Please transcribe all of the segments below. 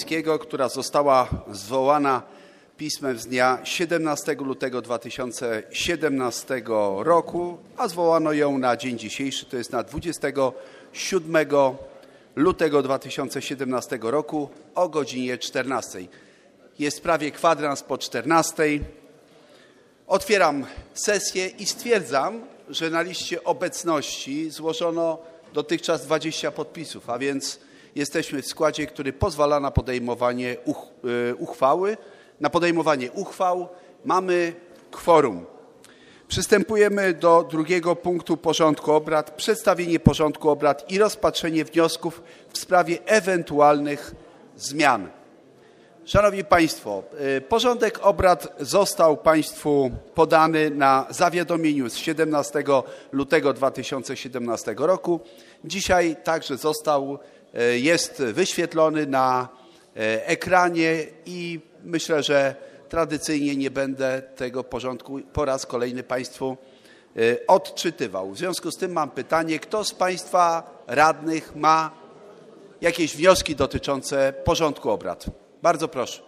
Wołomińskiego, która została zwołana pismem z dnia 17 lutego 2017 roku, a zwołano ją na dzień dzisiejszy, to jest na 27 lutego 2017 roku o godzinie 14. Jest prawie kwadrans po 14. Otwieram sesję i stwierdzam, że na liście obecności złożono dotychczas 20 podpisów, a więc jesteśmy w składzie, który pozwala na podejmowanie uchwały. Na podejmowanie uchwał mamy kworum. Przystępujemy do drugiego punktu porządku obrad. Przedstawienie porządku obrad i rozpatrzenie wniosków w sprawie ewentualnych zmian. Szanowni Państwo, porządek obrad został Państwu podany na zawiadomieniu z 17 lutego 2017 roku. Dzisiaj także jest wyświetlony na ekranie i myślę, że tradycyjnie nie będę tego porządku po raz kolejny Państwu odczytywał. W związku z tym mam pytanie, kto z Państwa radnych ma jakieś wnioski dotyczące porządku obrad? Bardzo proszę.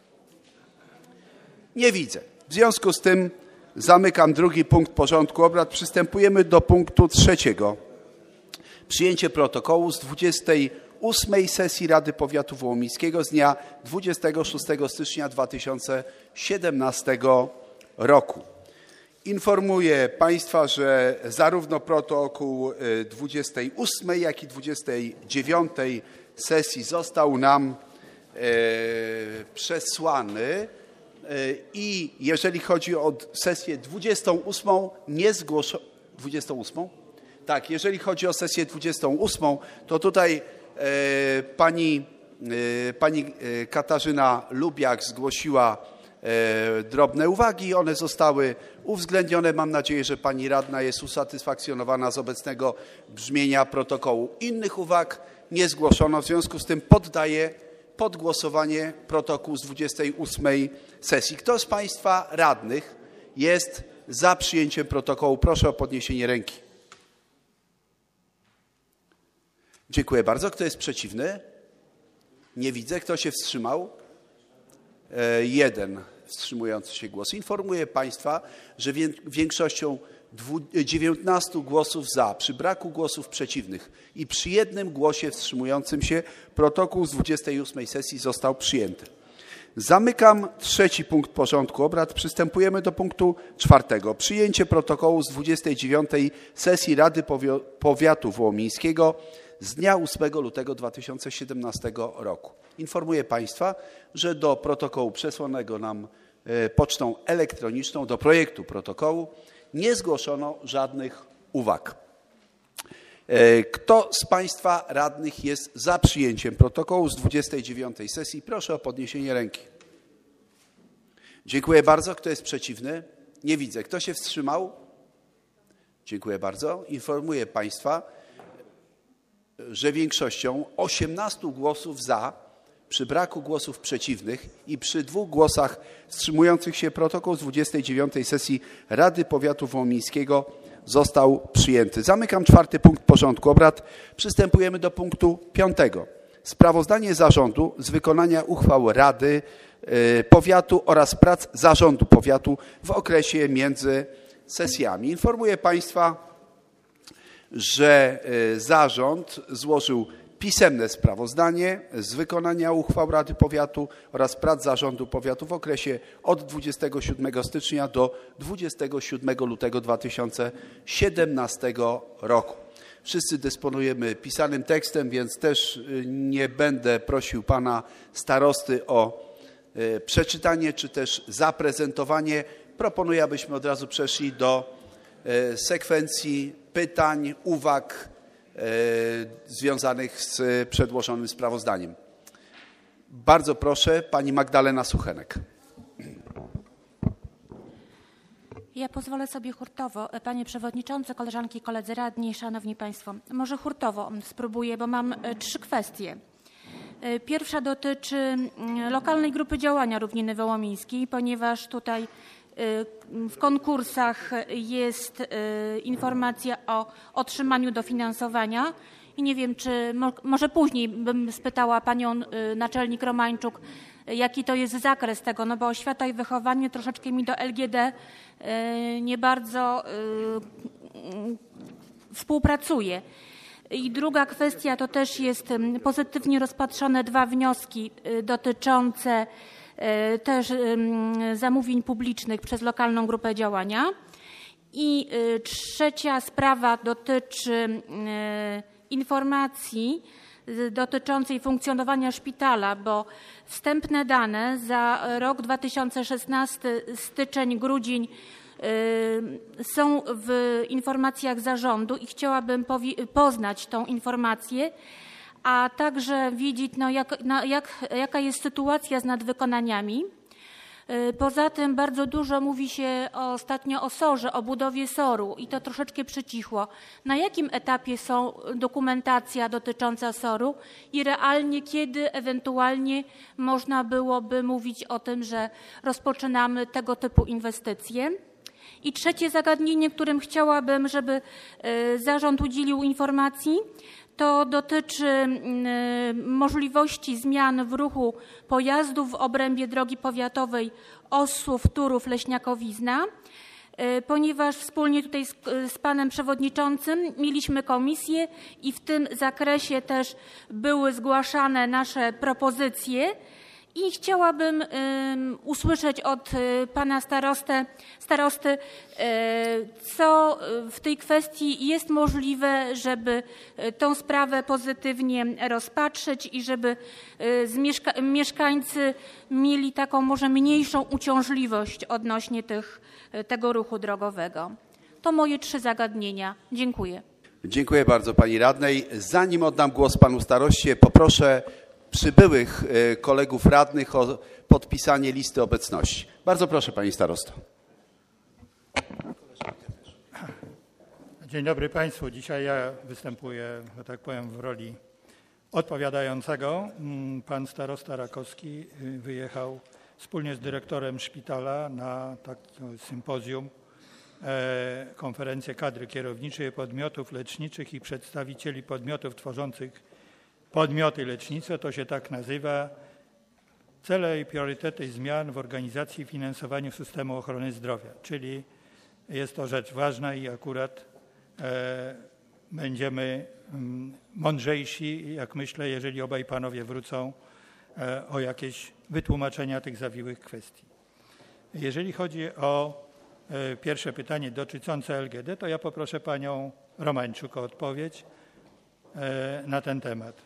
Nie widzę. W związku z tym zamykam drugi punkt porządku obrad. Przystępujemy do punktu trzeciego. Przyjęcie protokołu z 28. sesji Rady Powiatu Wołomińskiego z dnia 26 stycznia 2017 roku. Informuję Państwa, że zarówno protokół 28, jak i 29 sesji został nam przesłany i jeżeli chodzi o sesję 28, nie zgłoszono... 28? Tak, jeżeli chodzi o sesję 28, to tutaj pani Katarzyna Lubiak zgłosiła drobne uwagi. One zostały uwzględnione. Mam nadzieję, że pani radna jest usatysfakcjonowana z obecnego brzmienia protokołu. Innych uwag nie zgłoszono, w związku z tym poddaję pod głosowanie protokół z 28 sesji. Kto z Państwa radnych jest za przyjęciem protokołu? Proszę o podniesienie ręki. Dziękuję bardzo. Kto jest przeciwny? Nie widzę. Kto się wstrzymał? Jeden wstrzymujący się głos. Informuję Państwa, że większością 19 głosów za, przy braku głosów przeciwnych i przy jednym głosie wstrzymującym się protokół z 28 sesji został przyjęty. Zamykam trzeci punkt porządku obrad. Przystępujemy do punktu czwartego. Przyjęcie protokołu z 29 sesji Rady Powiatu Wołomińskiego z dnia 8 lutego 2017 roku. Informuję Państwa, że do protokołu przesłanego nam pocztą elektroniczną, do projektu protokołu nie zgłoszono żadnych uwag. Kto z Państwa radnych jest za przyjęciem protokołu z 29 sesji? Proszę o podniesienie ręki. Dziękuję bardzo. Kto jest przeciwny? Nie widzę. Kto się wstrzymał? Dziękuję bardzo. Informuję Państwa, że większością 18 głosów za, przy braku głosów przeciwnych i przy 2 głosach wstrzymujących się protokół z 29 sesji Rady Powiatu Wołomińskiego został przyjęty. Zamykam czwarty punkt porządku obrad. Przystępujemy do punktu 5. Sprawozdanie zarządu z wykonania uchwał Rady Powiatu oraz prac zarządu powiatu w okresie między sesjami. Informuję Państwa, że zarząd złożył pisemne sprawozdanie z wykonania uchwał Rady Powiatu oraz prac zarządu powiatu w okresie od 27 stycznia do 27 lutego 2017 roku. Wszyscy dysponujemy pisanym tekstem, więc też nie będę prosił pana starosty o przeczytanie czy też zaprezentowanie. Proponuję, abyśmy od razu przeszli do sekwencji pytań, uwag związanych z przedłożonym sprawozdaniem. Bardzo proszę, pani Magdalena Suchenek. Ja pozwolę sobie hurtowo, panie przewodniczący, koleżanki i koledzy radni, szanowni państwo, może hurtowo spróbuję, bo mam 3 kwestie. Pierwsza dotyczy lokalnej grupy działania Równiny Wołomińskiej, ponieważ tutaj w konkursach jest informacja o otrzymaniu dofinansowania i nie wiem, czy może później bym spytała panią naczelnik Romańczuk, jaki to jest zakres tego, no bo oświata i wychowanie troszeczkę mi do LGD nie bardzo współpracuje. I druga kwestia to też jest pozytywnie rozpatrzone 2 wnioski dotyczące też zamówień publicznych przez lokalną grupę działania. I trzecia sprawa dotyczy informacji dotyczącej funkcjonowania szpitala, bo wstępne dane za rok 2016, styczeń, grudzień są w informacjach zarządu i chciałabym poznać tą informację, a także wiedzieć, jaka jest sytuacja z nadwykonaniami. Poza tym bardzo dużo mówi się ostatnio o SOR-ze, o budowie SOR-u i to troszeczkę przycichło. Na jakim etapie są dokumentacja dotycząca SOR-u i realnie kiedy ewentualnie można byłoby mówić o tym, że rozpoczynamy tego typu inwestycje? I trzecie zagadnienie, którym chciałabym, żeby zarząd udzielił informacji, to dotyczy możliwości zmian w ruchu pojazdów w obrębie drogi powiatowej Ossów-Turów, Leśniakowizna, ponieważ wspólnie tutaj z panem przewodniczącym mieliśmy komisję i w tym zakresie też były zgłaszane nasze propozycje. I chciałabym usłyszeć od pana starosty, co w tej kwestii jest możliwe, żeby tą sprawę pozytywnie rozpatrzeć i żeby mieszkańcy mieli taką może mniejszą uciążliwość odnośnie tego ruchu drogowego. To moje 3 zagadnienia. Dziękuję. Dziękuję bardzo pani radnej. Zanim oddam głos panu staroście, poproszę przybyłych kolegów radnych o podpisanie listy obecności. Bardzo proszę, pani starosto. Dzień dobry państwu. Dzisiaj ja występuję, że tak powiem, w roli odpowiadającego. Pan starosta Rakowski wyjechał wspólnie z dyrektorem szpitala na takie sympozjum, konferencję kadry kierowniczej podmiotów leczniczych i przedstawicieli podmiotów tworzących podmioty lecznicze, to się tak nazywa, cele i priorytety zmian w organizacji i finansowaniu systemu ochrony zdrowia. Czyli jest to rzecz ważna i akurat będziemy mądrzejsi, jak myślę, jeżeli obaj panowie wrócą o jakieś wytłumaczenia tych zawiłych kwestii. Jeżeli chodzi o pierwsze pytanie dotyczące LGD, to ja poproszę panią Romańczuk o odpowiedź na ten temat.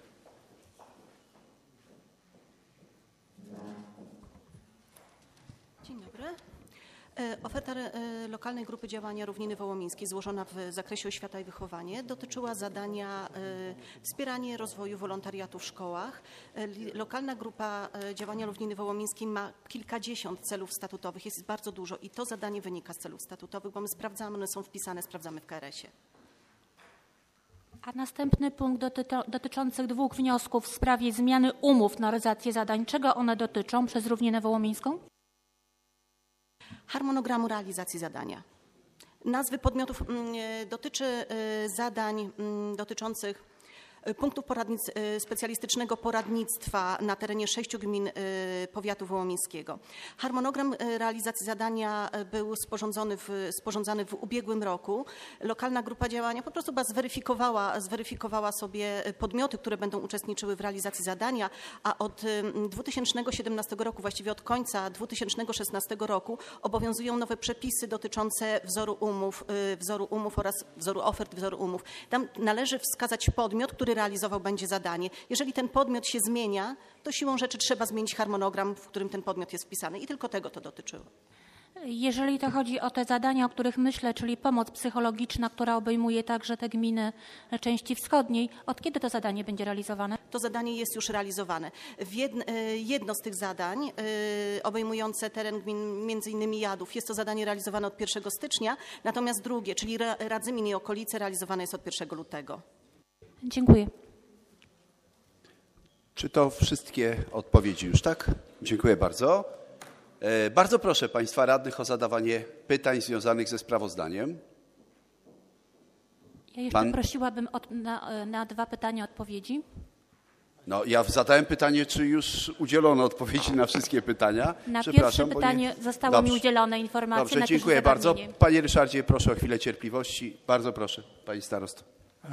Dzień dobry. Oferta lokalnej grupy działania Równiny Wołomińskiej złożona w zakresie oświata i wychowanie dotyczyła zadania wspieranie rozwoju wolontariatu w szkołach. Lokalna grupa działania Równiny Wołomińskiej ma kilkadziesiąt celów statutowych, jest bardzo dużo i to zadanie wynika z celów statutowych, bo my sprawdzamy, one są wpisane, sprawdzamy w KRS-ie. A następny punkt dotyczących 2 wniosków w sprawie zmiany umów na realizację zadań. Czego one dotyczą przez Równinę Wołomińską? Harmonogramu realizacji zadania. Nazwy podmiotów dotyczy zadań dotyczących punktów specjalistycznego poradnictwa na terenie 6 gmin powiatu wołomińskiego. Harmonogram realizacji zadania był sporządzany w ubiegłym roku. Lokalna grupa działania po prostu zweryfikowała sobie podmioty, które będą uczestniczyły w realizacji zadania, a od 2017 roku, właściwie od końca 2016 roku obowiązują nowe przepisy dotyczące wzoru umów oraz wzoru ofert, wzoru umów. Tam należy wskazać podmiot, który realizował będzie zadanie. Jeżeli ten podmiot się zmienia, to siłą rzeczy trzeba zmienić harmonogram, w którym ten podmiot jest wpisany i tylko tego to dotyczyło. Jeżeli to chodzi o te zadania, o których myślę, czyli pomoc psychologiczna, która obejmuje także te gminy części wschodniej, od kiedy to zadanie będzie realizowane? To zadanie jest już realizowane. Jedno z tych zadań obejmujące teren gmin, między innymi Jadów, jest to zadanie realizowane od 1 stycznia, natomiast drugie, czyli Radzymin i okolice, realizowane jest od 1 lutego. Dziękuję. Czy to wszystkie odpowiedzi już, tak? Dziękuję bardzo. Bardzo proszę państwa radnych o zadawanie pytań związanych ze sprawozdaniem. Ja jeszcze prosiłabym na 2 pytania odpowiedzi. No, ja zadałem pytanie, czy już udzielono odpowiedzi na wszystkie pytania. Na pierwsze pytanie zostało mi udzielone informacje. Dobrze, dziękuję bardzo. Panie Ryszardzie, proszę o chwilę cierpliwości. Bardzo proszę, pani starosto.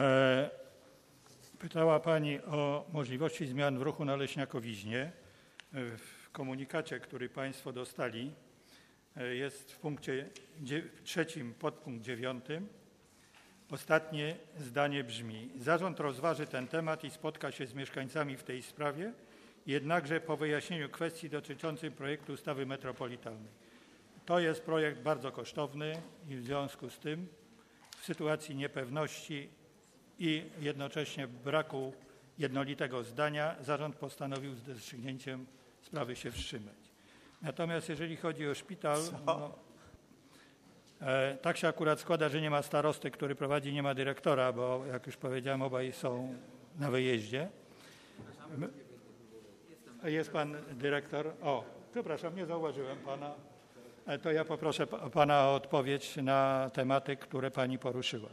Pytała pani o możliwości zmian w ruchu na Leśniakowiźnie. W komunikacie, który państwo dostali, jest w punkcie 3, podpunkt 9. Ostatnie zdanie brzmi: zarząd rozważy ten temat i spotka się z mieszkańcami w tej sprawie, jednakże po wyjaśnieniu kwestii dotyczących projektu ustawy metropolitalnej. To jest projekt bardzo kosztowny i w związku z tym w sytuacji niepewności i jednocześnie braku jednolitego zdania zarząd postanowił z rozstrzygnięciem sprawy się wstrzymać. Natomiast jeżeli chodzi o szpital, tak się akurat składa, że nie ma starosty, który prowadzi, nie ma dyrektora, bo jak już powiedziałem, obaj są na wyjeździe. Jest pan dyrektor? O, przepraszam, nie zauważyłem pana. To ja poproszę pana o odpowiedź na tematy, które pani poruszyła.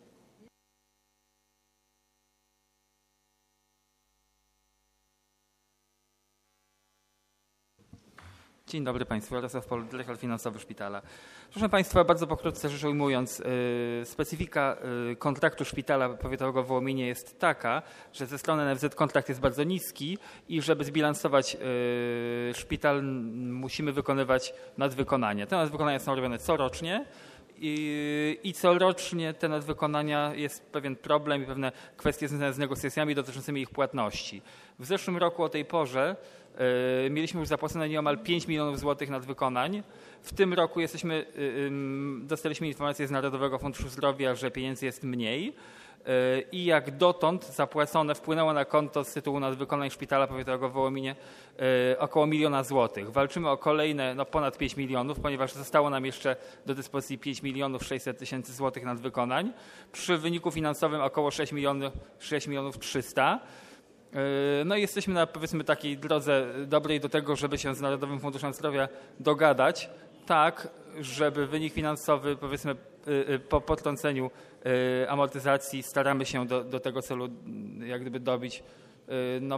Dzień dobry Państwu, Jarosław Pol, dyrektor finansowy szpitala. Proszę Państwa, bardzo pokrótce rzecz ujmując, specyfika kontraktu szpitala powiatowego w Wołominie jest taka, że ze strony NFZ kontrakt jest bardzo niski i żeby zbilansować szpital, musimy wykonywać nadwykonania. Te nadwykonania są robione corocznie. I corocznie te nadwykonania jest pewien problem i pewne kwestie związane z negocjacjami dotyczącymi ich płatności. W zeszłym roku o tej porze mieliśmy już zapłacone nieomal 5 milionów złotych nadwykonań. W tym roku dostaliśmy informację z Narodowego Funduszu Zdrowia, że pieniędzy jest mniej. I jak dotąd zapłacone wpłynęło na konto z tytułu nadwykonań szpitala powiatowego w Wołominie około 1 000 000 złotych. Walczymy o kolejne ponad 5 milionów, ponieważ zostało nam jeszcze do dyspozycji 5 600 000 złotych nadwykonań. Przy wyniku finansowym około 6 300 000. No i jesteśmy na, powiedzmy, takiej drodze dobrej do tego, żeby się z Narodowym Funduszem Zdrowia dogadać, tak żeby wynik finansowy, powiedzmy, po potrąceniu amortyzacji staramy się do tego celu jak gdyby dobić, no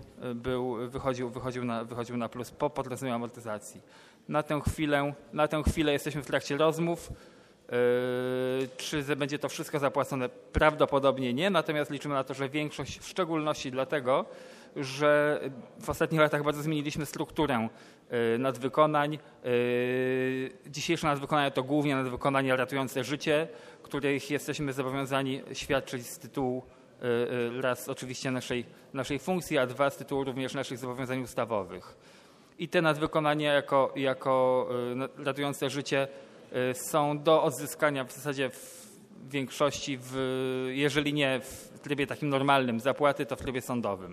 wychodził na plus po potrąceniu amortyzacji. Na tę chwilę jesteśmy w trakcie rozmów. Czy będzie to wszystko zapłacone? Prawdopodobnie nie, natomiast liczymy na to, że większość, w szczególności dlatego, że w ostatnich latach bardzo zmieniliśmy strukturę nadwykonań. Dzisiejsze nadwykonania to głównie nadwykonania ratujące życie, których jesteśmy zobowiązani świadczyć z tytułu raz oczywiście naszej funkcji, a 2 z tytułu również naszych zobowiązań ustawowych. I te nadwykonania jako ratujące życie są do odzyskania w zasadzie w większości, jeżeli nie w trybie takim normalnym zapłaty, to w trybie sądowym.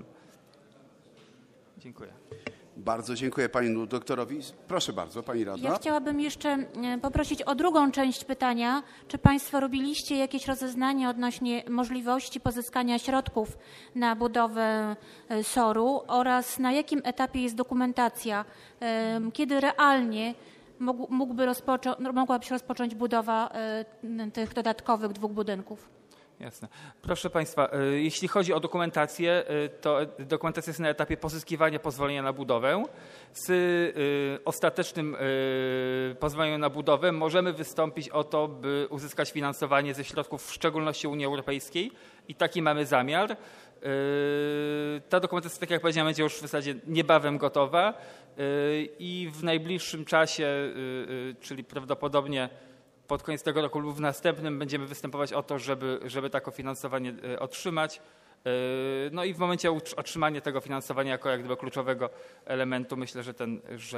Dziękuję. Bardzo dziękuję panu doktorowi. Proszę bardzo, pani radna. Ja chciałabym jeszcze poprosić o drugą część pytania. Czy państwo robiliście jakieś rozeznanie odnośnie możliwości pozyskania środków na budowę SOR-u oraz na jakim etapie jest dokumentacja, kiedy realnie mogłaby się rozpocząć budowa tych dodatkowych 2 budynków? Jasne. Proszę Państwa, jeśli chodzi o dokumentację, to dokumentacja jest na etapie pozyskiwania pozwolenia na budowę. Z ostatecznym pozwoleniem na budowę możemy wystąpić o to, by uzyskać finansowanie ze środków w szczególności Unii Europejskiej i taki mamy zamiar. Ta dokumentacja, tak jak powiedziałem, będzie już w zasadzie niebawem gotowa i w najbliższym czasie, czyli prawdopodobnie pod koniec tego roku lub w następnym, będziemy występować o to, żeby takie finansowanie otrzymać. No i w momencie otrzymania tego finansowania jako jak gdyby kluczowego elementu myślę, że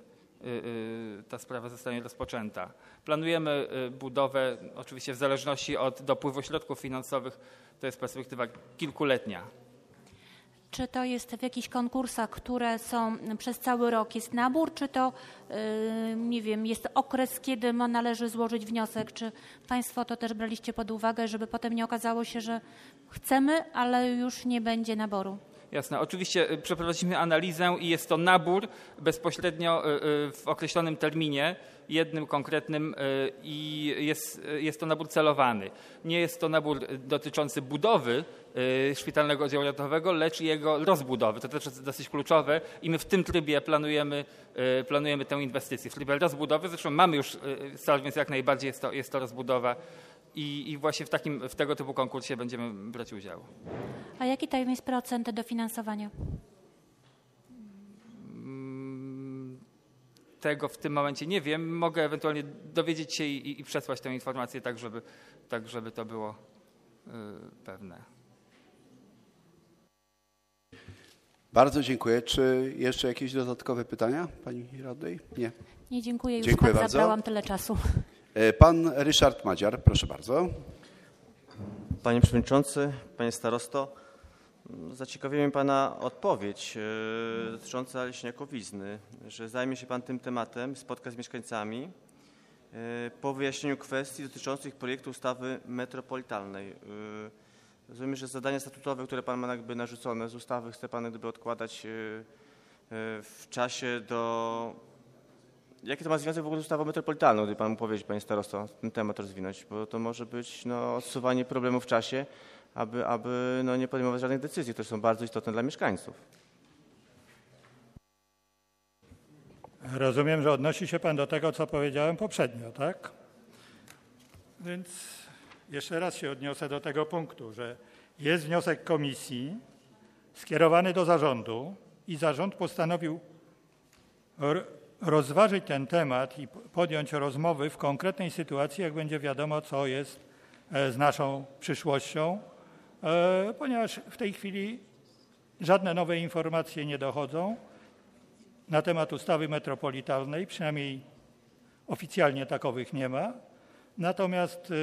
ta sprawa zostanie rozpoczęta. Planujemy budowę oczywiście w zależności od dopływu środków finansowych. To jest perspektywa kilkuletnia. Czy to jest w jakichś konkursach, które są przez cały rok, jest nabór, czy to, nie wiem, jest okres, kiedy należy złożyć wniosek? Czy państwo to też braliście pod uwagę, żeby potem nie okazało się, że chcemy, ale już nie będzie naboru? Jasne. Oczywiście przeprowadziliśmy analizę i jest to nabór bezpośrednio w określonym terminie, jednym konkretnym i jest to nabór celowany. Nie jest to nabór dotyczący budowy szpitalnego oddziału ratunkowego, lecz jego rozbudowy. To też jest dosyć kluczowe i my w tym trybie planujemy tę inwestycję. W trybie rozbudowy, zresztą mamy już sal, więc jak najbardziej jest to rozbudowa i właśnie w tego typu konkursie będziemy brać udział. A jaki to jest procent dofinansowania? Tego w tym momencie nie wiem. Mogę ewentualnie dowiedzieć się i przesłać tę informację tak, żeby to było pewne. Bardzo dziękuję. Czy jeszcze jakieś dodatkowe pytania, pani radnej? Nie. Nie, dziękuję. Już Dziękuję tak bardzo. zabrałam tyle czasu. Pan Ryszard Madziar, proszę bardzo. Panie Przewodniczący, Panie Starosto, zaciekawiła mnie Pana odpowiedź dotycząca Leśniakowizny, że zajmie się Pan tym tematem, spotka z mieszkańcami po wyjaśnieniu kwestii dotyczących projektu ustawy metropolitalnej. Rozumiem, że zadania statutowe, które Pan ma jakby narzucone z ustawy, chce Pan gdyby odkładać w czasie do... Jaki to ma związek w ogóle z ustawą metropolitalną, gdy Pan mógł powiedzieć, Panie Starosto, ten temat rozwinąć? Bo to może być odsuwanie problemu w czasie, aby nie podejmować żadnych decyzji, które są bardzo istotne dla mieszkańców. Rozumiem, że odnosi się Pan do tego, co powiedziałem poprzednio, tak? Więc jeszcze raz się odniosę do tego punktu, że jest wniosek komisji skierowany do zarządu i zarząd postanowił rozważyć ten temat i podjąć rozmowy w konkretnej sytuacji, jak będzie wiadomo, co jest z naszą przyszłością, ponieważ w tej chwili żadne nowe informacje nie dochodzą na temat ustawy metropolitalnej, przynajmniej oficjalnie takowych nie ma. Natomiast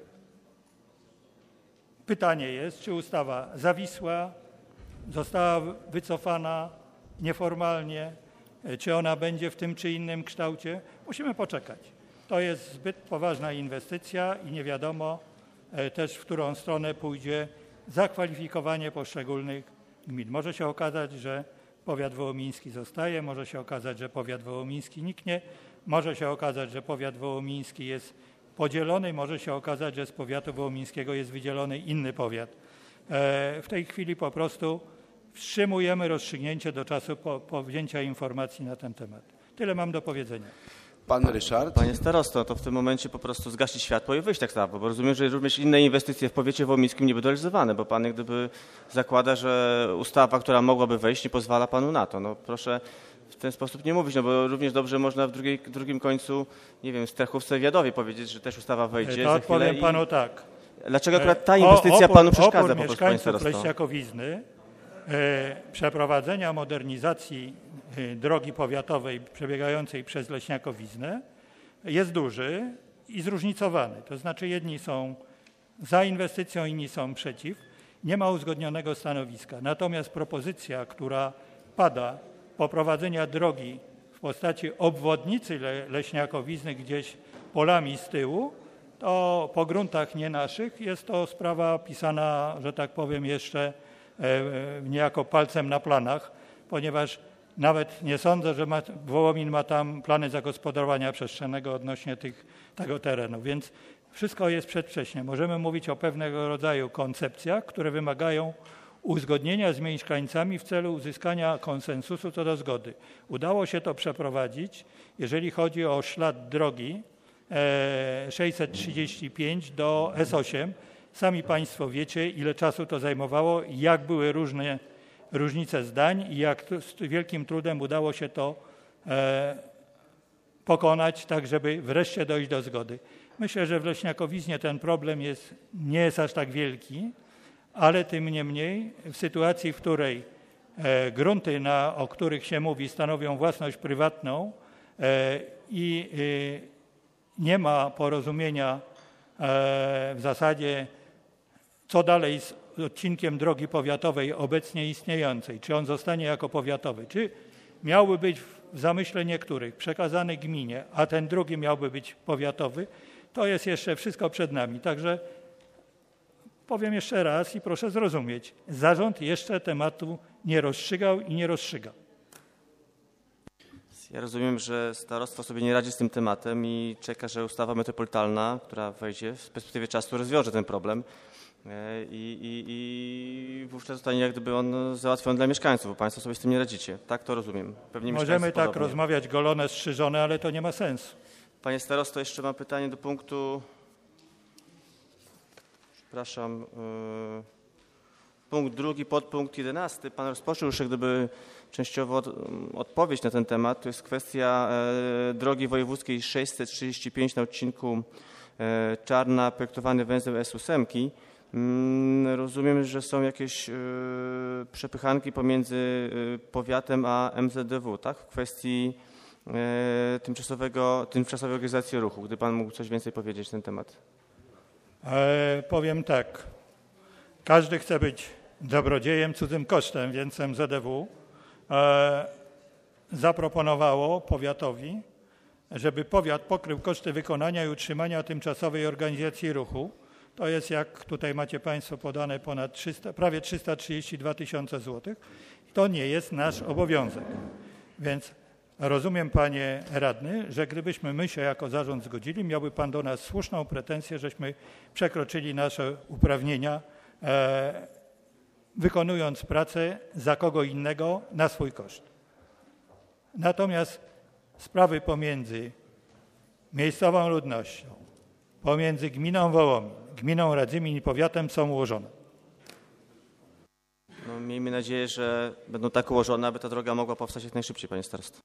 pytanie jest, czy ustawa zawisła, została wycofana nieformalnie, czy ona będzie w tym czy innym kształcie. Musimy poczekać. To jest zbyt poważna inwestycja i nie wiadomo też, w którą stronę pójdzie zakwalifikowanie poszczególnych gmin. Może się okazać, że powiat wołomiński zostaje, może się okazać, że powiat wołomiński niknie, może się okazać, że powiat wołomiński jest podzielony, może się okazać, że z powiatu wołomińskiego jest wydzielony inny powiat. W tej chwili po prostu wstrzymujemy rozstrzygnięcie do czasu powzięcia informacji na ten temat. Tyle mam do powiedzenia. Pan Ryszard. Panie Starosto, to w tym momencie po prostu zgasić światło i wyjść tak samo, bo rozumiem, że również inne inwestycje w powiecie wołomińskim nie będą realizowane, bo Pan jak gdyby zakłada, że ustawa, która mogłaby wejść, nie pozwala Panu na to. No proszę w ten sposób nie mówić, bo równie dobrze można w drugim końcu, nie wiem, w Strachówce Wiadowie powiedzieć, że też ustawa wejdzie To za odpowiem chwilę. Panu tak. Dlaczego akurat ta inwestycja Panu przeszkadza po prostu, Panie mieszkańców Starosto? Leśniakowizny przeprowadzenia modernizacji drogi powiatowej przebiegającej przez Leśniakowiznę jest duży i zróżnicowany. To znaczy jedni są za inwestycją, inni są przeciw. Nie ma uzgodnionego stanowiska. Natomiast propozycja, która pada poprowadzenia drogi w postaci obwodnicy Leśniakowizny gdzieś polami z tyłu, to po gruntach nie naszych jest to sprawa pisana, że tak powiem, jeszcze niejako palcem na planach, ponieważ nawet nie sądzę, że Wołomin ma tam plany zagospodarowania przestrzennego odnośnie tego terenu, więc wszystko jest przedwcześnie. Możemy mówić o pewnego rodzaju koncepcjach, które wymagają uzgodnienia z mieszkańcami w celu uzyskania konsensusu co do zgody. Udało się to przeprowadzić, jeżeli chodzi o ślad drogi 635 do S8. Sami Państwo wiecie, ile czasu to zajmowało, jak były różnice zdań i jak z wielkim trudem udało się to pokonać, tak żeby wreszcie dojść do zgody. Myślę, że w Leśniakowiznie ten problem nie jest aż tak wielki, ale tym niemniej w sytuacji, w której grunty, o których się mówi, stanowią własność prywatną i nie ma porozumienia w zasadzie, co dalej z odcinkiem drogi powiatowej obecnie istniejącej, czy on zostanie jako powiatowy, czy miałby być w zamyśle niektórych przekazany gminie, a ten drugi miałby być powiatowy, to jest jeszcze wszystko przed nami. Także Powiem jeszcze raz i proszę zrozumieć, zarząd jeszcze tematu nie rozstrzygał i nie rozstrzyga. Ja rozumiem, że starostwo sobie nie radzi z tym tematem i czeka, że ustawa metropolitalna, która wejdzie w perspektywie czasu, rozwiąże ten problem i wówczas zostanie jak gdyby on załatwiony dla mieszkańców, bo państwo sobie z tym nie radzicie. Tak to rozumiem. Pewnie Możemy tak podobnie. rozmawiać golone, strzyżone, ale to nie ma sensu. Panie starosto, jeszcze mam pytanie do punktu... Przepraszam. Punkt 2, podpunkt 11. Pan rozpoczął już jak gdyby częściowo odpowiedź na ten temat. To jest kwestia drogi wojewódzkiej 635 na odcinku Czarna, projektowany węzeł S8. Rozumiem, że są jakieś przepychanki pomiędzy powiatem a MZDW, tak? W kwestii tymczasowej organizacji ruchu. Gdy pan mógł coś więcej powiedzieć na ten temat. Powiem tak. Każdy chce być dobrodziejem cudzym kosztem, więc MZDW zaproponowało powiatowi, żeby powiat pokrył koszty wykonania i utrzymania tymczasowej organizacji ruchu. To jest, jak tutaj macie państwo podane, prawie 332 000 złotych. To nie jest nasz obowiązek. Więc rozumiem, panie radny, że gdybyśmy my się jako zarząd zgodzili, miałby pan do nas słuszną pretensję, żeśmy przekroczyli nasze uprawnienia, wykonując pracę za kogo innego na swój koszt. Natomiast sprawy pomiędzy miejscową ludnością, pomiędzy gminą Wołomin, gminą Radzymin i powiatem są ułożone. No, miejmy nadzieję, że będą tak ułożone, aby ta droga mogła powstać jak najszybciej, panie starosto.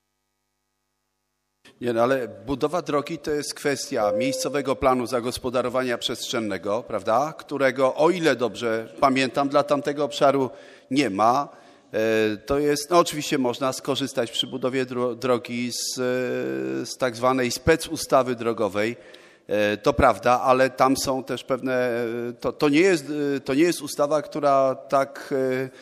Nie, no ale budowa drogi to jest kwestia miejscowego planu zagospodarowania przestrzennego, prawda, którego, o ile dobrze pamiętam, dla tamtego obszaru nie ma. To jest, no oczywiście można skorzystać przy budowie drogi z tak zwanej specustawy drogowej, to prawda, ale tam są też pewne, to nie jest ustawa, która tak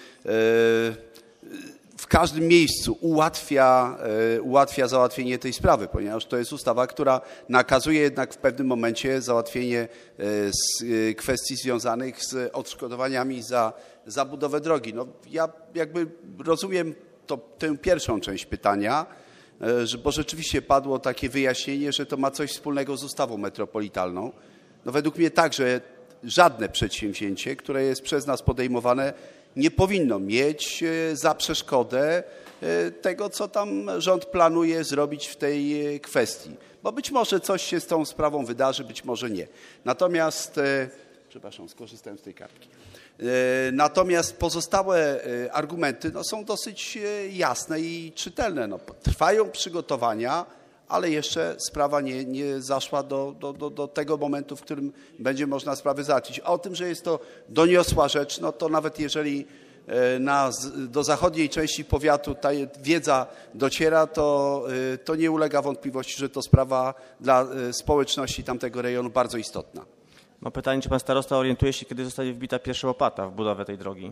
w każdym miejscu ułatwia załatwienie tej sprawy, ponieważ to jest ustawa, która nakazuje jednak w pewnym momencie załatwienie kwestii związanych z odszkodowaniami za budowę drogi. No, ja jakby rozumiem tę pierwszą część pytania, bo rzeczywiście padło takie wyjaśnienie, że to ma coś wspólnego z ustawą metropolitalną. No według mnie także żadne przedsięwzięcie, które jest przez nas podejmowane, nie powinno mieć za przeszkodę tego, co tam rząd planuje zrobić w tej kwestii. Bo być może coś się z tą sprawą wydarzy, być może nie. Natomiast, przepraszam, skorzystałem z tej kartki. Natomiast pozostałe argumenty są dosyć jasne i czytelne. No, trwają przygotowania, ale jeszcze sprawa nie zaszła do tego momentu, w którym będzie można sprawę załatwić. A o tym, że jest to doniosła rzecz, no to nawet jeżeli do zachodniej części powiatu ta wiedza dociera, to nie ulega wątpliwości, że to sprawa dla społeczności tamtego rejonu bardzo istotna. Mam pytanie, czy pan starosta orientuje się, kiedy zostanie wbita pierwsza łopata w budowę tej drogi?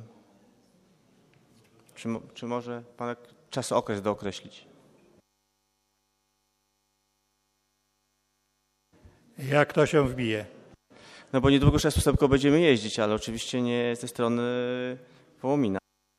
Czy może pan czasokres dookreślić? Jak to się wbije? No bo niedługo przez Ósemką będziemy jeździć, ale oczywiście nie ze strony Wołomina.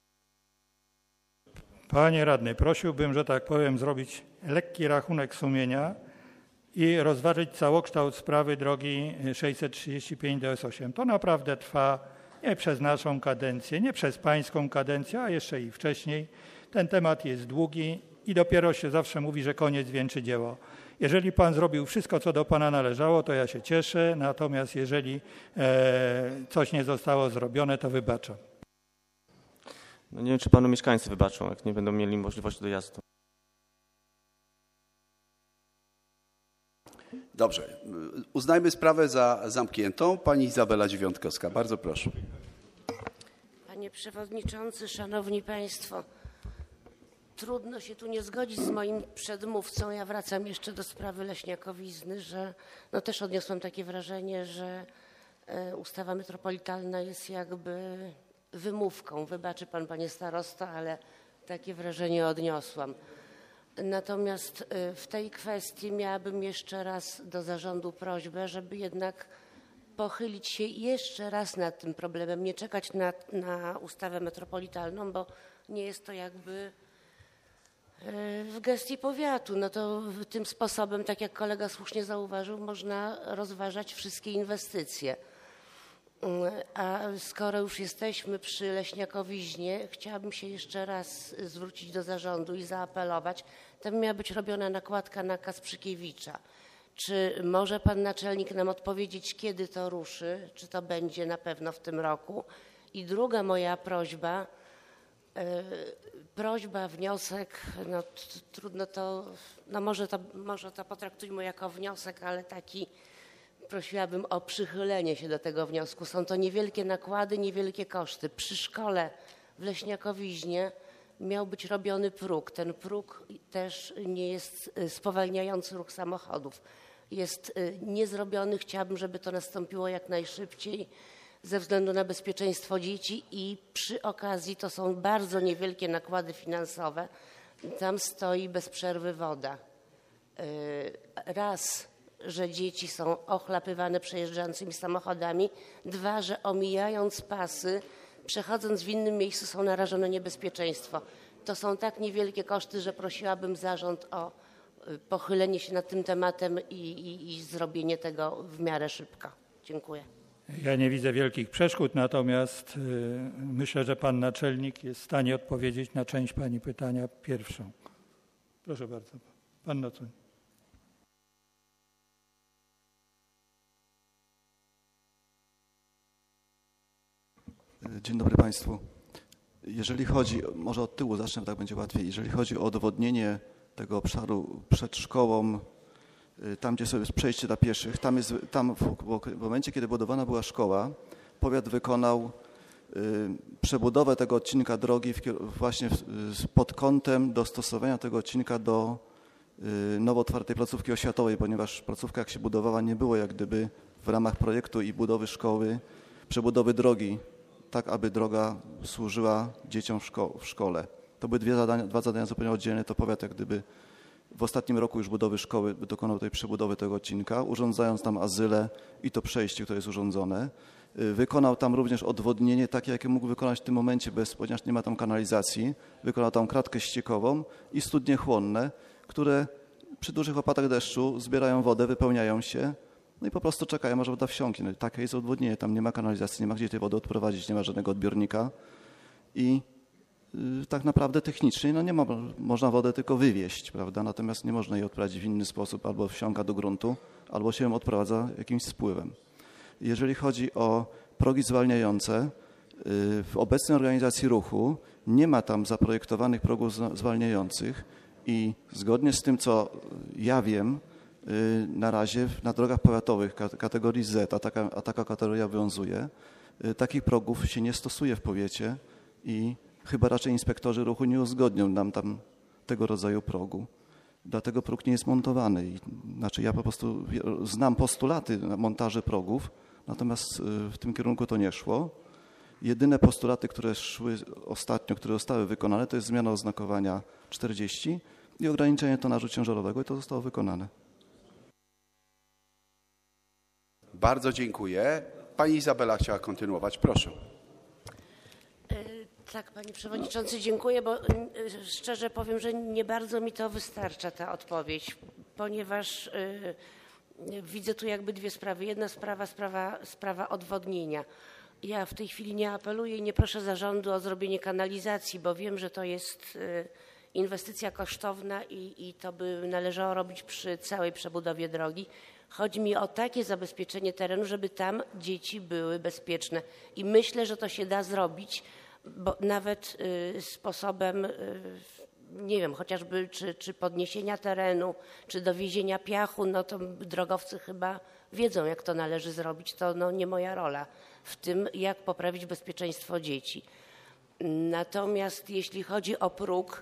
Panie radny, prosiłbym, że tak powiem, zrobić lekki rachunek sumienia i rozważyć całokształt sprawy drogi 635 do S8. To naprawdę trwa nie przez naszą kadencję, nie przez pańską kadencję, a jeszcze i wcześniej. Ten temat jest długi i dopiero się zawsze mówi, że koniec wieńczy dzieło. Jeżeli pan zrobił wszystko, co do pana należało, to ja się cieszę, natomiast jeżeli coś nie zostało zrobione, to wybaczam. No nie wiem, czy panu mieszkańcy wybaczą, jak nie będą mieli możliwości dojazdu. Dobrze. Uznajmy sprawę za zamkniętą. Pani Izabela Dziewiątkowska. Bardzo proszę. Panie Przewodniczący, Szanowni Państwo, trudno się tu nie zgodzić z moim przedmówcą. Ja wracam jeszcze do sprawy Leśniakowizny, że też odniosłam takie wrażenie, że ustawa metropolitalna jest jakby wymówką. Wybaczy pan, panie starosto, ale takie wrażenie odniosłam. Natomiast w tej kwestii miałabym jeszcze raz do zarządu prośbę, żeby jednak pochylić się jeszcze raz nad tym problemem, nie czekać na ustawę metropolitalną, bo nie jest to jakby w gestii powiatu. No to tym sposobem, tak jak kolega słusznie zauważył, można rozważać wszystkie inwestycje. A skoro już jesteśmy przy Leśniakowiźnie, chciałabym się jeszcze raz zwrócić do zarządu i zaapelować. Tam miała być robiona nakładka na Kasprzykiewicza. Czy może pan naczelnik nam odpowiedzieć, kiedy to ruszy? Czy to będzie na pewno w tym roku? I druga moja prośba, wniosek, no trudno to, no może to potraktujmy jako wniosek, ale taki prosiłabym o przychylenie się do tego wniosku. Są to niewielkie nakłady, niewielkie koszty. Przy szkole w Leśniakowiźnie miał być robiony próg. Ten próg też nie jest spowalniający ruch samochodów. Jest niezrobiony. Chciałabym, żeby to nastąpiło jak najszybciej ze względu na bezpieczeństwo dzieci i przy okazji to są bardzo niewielkie nakłady finansowe. Tam stoi bez przerwy woda. Raz, że dzieci są ochlapywane przejeżdżającymi samochodami. Dwa, że omijając pasy, przechodząc w innym miejscu są narażone na niebezpieczeństwo. To są tak niewielkie koszty, że prosiłabym zarząd o pochylenie się nad tym tematem i zrobienie tego w miarę szybko. Dziękuję. Ja nie widzę wielkich przeszkód, natomiast myślę, że pan naczelnik jest w stanie odpowiedzieć na część pani pytania pierwszą. Proszę bardzo, pan naczelnik. Dzień dobry Państwu. Jeżeli chodzi, może od tyłu zacznę, tak będzie łatwiej. Jeżeli chodzi o odwodnienie tego obszaru przed szkołą, tam gdzie sobie jest przejście dla pieszych, tam w momencie, kiedy budowana była szkoła, powiat wykonał przebudowę tego odcinka drogi właśnie pod kątem dostosowania tego odcinka do nowo otwartej placówki oświatowej, ponieważ placówka jak się budowała nie było jak gdyby w ramach projektu i budowy szkoły, przebudowy drogi, tak aby droga służyła dzieciom w szkole. To były dwa zadania zupełnie oddzielne. To powiat jak gdyby w ostatnim roku już budowy szkoły dokonał tej przebudowy tego odcinka, urządzając tam azyle i to przejście, które jest urządzone. Wykonał tam również odwodnienie takie, jakie mógł wykonać w tym momencie, ponieważ nie ma tam kanalizacji. Wykonał tam kratkę ściekową i studnie chłonne, które przy dużych opadach deszczu zbierają wodę, wypełniają się, no i po prostu czekają, aż woda wsiąknie. No i takie jest odwodnienie. Tam nie ma kanalizacji, nie ma gdzie tej wody odprowadzić, nie ma żadnego odbiornika i tak naprawdę technicznie no nie ma, można wodę tylko wywieźć, prawda? Natomiast nie można jej odprowadzić w inny sposób, albo wsiąka do gruntu, albo się ją odprowadza jakimś spływem. Jeżeli chodzi o progi zwalniające, w obecnej organizacji ruchu nie ma tam zaprojektowanych progów zwalniających i zgodnie z tym, co ja wiem, na razie na drogach powiatowych kategorii Z, a taka kategoria obowiązuje, takich progów się nie stosuje w powiecie i chyba raczej inspektorzy ruchu nie uzgodnią nam tam tego rodzaju progu. Dlatego próg nie jest montowany. Znaczy ja po prostu znam postulaty montaży progów, natomiast w tym kierunku to nie szło. Jedyne postulaty, które szły ostatnio, które zostały wykonane, to jest zmiana oznakowania 40 i ograniczenie tonażu ciężarowego i to zostało wykonane. Bardzo dziękuję. Pani Izabela chciała kontynuować. Proszę. Tak, panie przewodniczący, dziękuję, bo szczerze powiem, że nie bardzo mi to wystarcza ta odpowiedź, ponieważ widzę tu jakby dwie sprawy. Jedna sprawa odwodnienia. Ja w tej chwili nie apeluję i nie proszę zarządu o zrobienie kanalizacji, bo wiem, że to jest inwestycja kosztowna i to by należało robić przy całej przebudowie drogi. Chodzi mi o takie zabezpieczenie terenu, żeby tam dzieci były bezpieczne i myślę, że to się da zrobić, bo nawet sposobem, nie wiem, chociażby czy podniesienia terenu, czy dowiezienia piachu, no to drogowcy chyba wiedzą, jak to należy zrobić. To no, nie moja rola w tym, jak poprawić bezpieczeństwo dzieci. Natomiast jeśli chodzi o próg,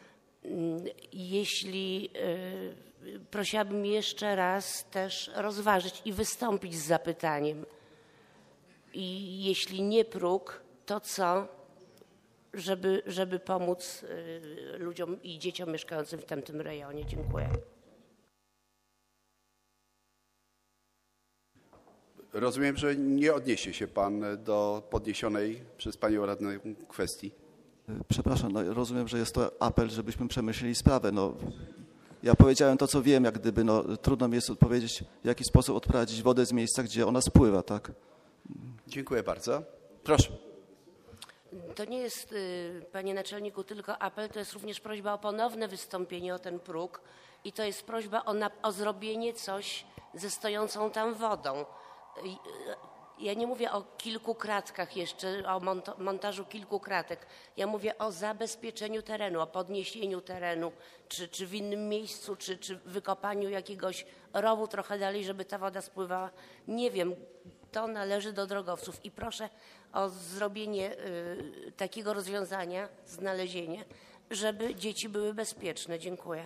prosiłabym jeszcze raz też rozważyć i wystąpić z zapytaniem. I jeśli nie próg, to co? Żeby pomóc ludziom i dzieciom mieszkającym w tamtym rejonie. Dziękuję. Rozumiem, że nie odniesie się pan do podniesionej przez panią radną kwestii. Przepraszam, no, rozumiem, że jest to apel, żebyśmy przemyśleli sprawę. No, ja powiedziałem to, co wiem, jak gdyby, no, trudno mi jest odpowiedzieć, w jaki sposób odprowadzić wodę z miejsca, gdzie ona spływa, tak? Dziękuję bardzo. Proszę. To nie jest, panie naczelniku, tylko apel, to jest również prośba o ponowne wystąpienie o ten próg i to jest prośba o zrobienie coś ze stojącą tam wodą. Ja nie mówię o kilku kratkach jeszcze, o montażu kilku kratek. Ja mówię o zabezpieczeniu terenu, o podniesieniu terenu, czy w innym miejscu, czy wykopaniu jakiegoś rowu trochę dalej, żeby ta woda spływała. Nie wiem, to należy do drogowców i proszę o zrobienie takiego rozwiązania, znalezienie, żeby dzieci były bezpieczne. Dziękuję.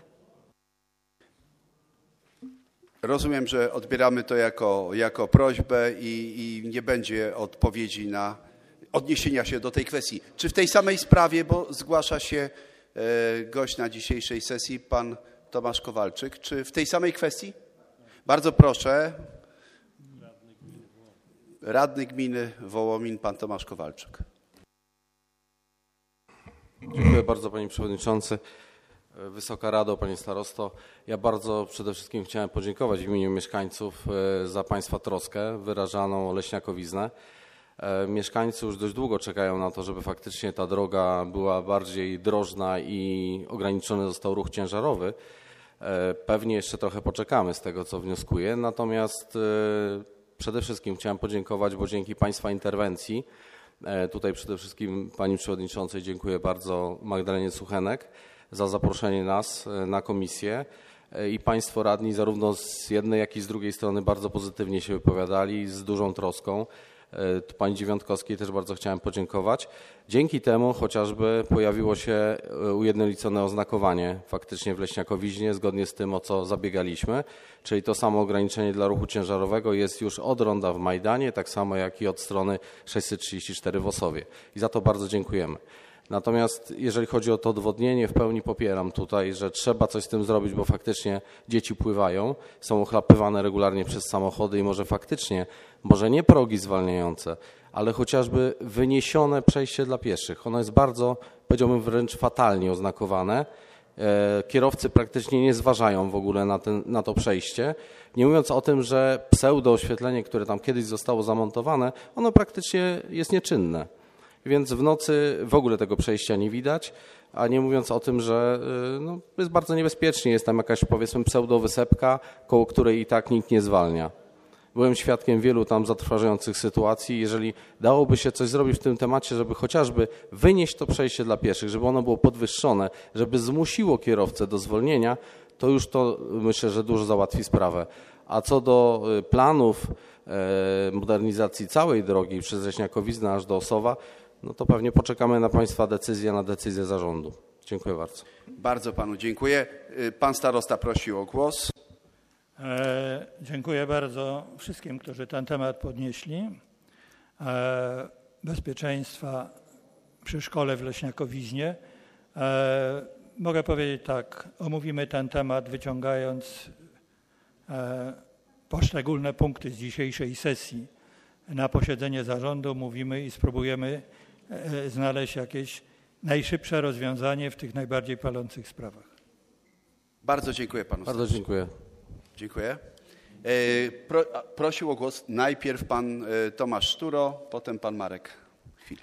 Rozumiem, że odbieramy to jako prośbę i nie będzie odpowiedzi na odniesienia się do tej kwestii. Czy w tej samej sprawie, bo zgłasza się gość na dzisiejszej sesji, pan Tomasz Kowalczyk, czy w tej samej kwestii? Bardzo proszę. Radny gminy Wołomin, pan Tomasz Kowalczyk. Dziękuję bardzo, panie przewodniczący. Wysoka Rado, panie starosto. Ja bardzo przede wszystkim chciałem podziękować w imieniu mieszkańców za państwa troskę wyrażaną o Leśniakowiznę. Mieszkańcy już dość długo czekają na to, żeby faktycznie ta droga była bardziej drożna i ograniczony został ruch ciężarowy. Pewnie jeszcze trochę poczekamy z tego, co wnioskuję. Natomiast przede wszystkim chciałem podziękować, bo dzięki państwa interwencji, tutaj przede wszystkim pani przewodniczącej dziękuję bardzo, Magdalenie Suchenek, za zaproszenie nas na komisję i państwo radni zarówno z jednej, jak i z drugiej strony bardzo pozytywnie się wypowiadali, z dużą troską. Pani Dziewiątkowskiej też bardzo chciałem podziękować. Dzięki temu chociażby pojawiło się ujednolicone oznakowanie faktycznie w Leśniakowiźnie, zgodnie z tym, o co zabiegaliśmy, czyli to samo ograniczenie dla ruchu ciężarowego jest już od ronda w Majdanie, tak samo jak i od strony 634 w Osowie. I za to bardzo dziękujemy. Natomiast jeżeli chodzi o to odwodnienie, w pełni popieram tutaj, że trzeba coś z tym zrobić, bo faktycznie dzieci pływają, są ochlapywane regularnie przez samochody i może nie progi zwalniające, ale chociażby wyniesione przejście dla pieszych. Ono jest bardzo, powiedziałbym, wręcz fatalnie oznakowane. Kierowcy praktycznie nie zważają w ogóle na to przejście, nie mówiąc o tym, że pseudo-oświetlenie, które tam kiedyś zostało zamontowane, ono praktycznie jest nieczynne. Więc w nocy w ogóle tego przejścia nie widać, a nie mówiąc o tym, że no, jest bardzo niebezpiecznie, jest tam jakaś powiedzmy pseudo-wysepka, koło której i tak nikt nie zwalnia. Byłem świadkiem wielu tam zatrważających sytuacji. Jeżeli dałoby się coś zrobić w tym temacie, żeby chociażby wynieść to przejście dla pieszych, żeby ono było podwyższone, żeby zmusiło kierowcę do zwolnienia, to już to myślę, że dużo załatwi sprawę. A co do planów modernizacji całej drogi przez Leśniakowiznę aż do Osowa, no to pewnie poczekamy na państwa decyzję, na decyzję zarządu. Dziękuję bardzo. Bardzo panu dziękuję. Pan starosta prosił o głos. Dziękuję bardzo wszystkim, którzy ten temat podnieśli. Bezpieczeństwa przy szkole w Leśniakowiźnie. Mogę powiedzieć tak, omówimy ten temat wyciągając poszczególne punkty z dzisiejszej sesji. Na posiedzenie zarządu mówimy i spróbujemy znaleźć jakieś najszybsze rozwiązanie w tych najbardziej palących sprawach. Bardzo dziękuję panu. Bardzo dziękuję. Dziękuję. Prosił o głos najpierw pan Tomasz Szturo, potem pan Marek Chwil.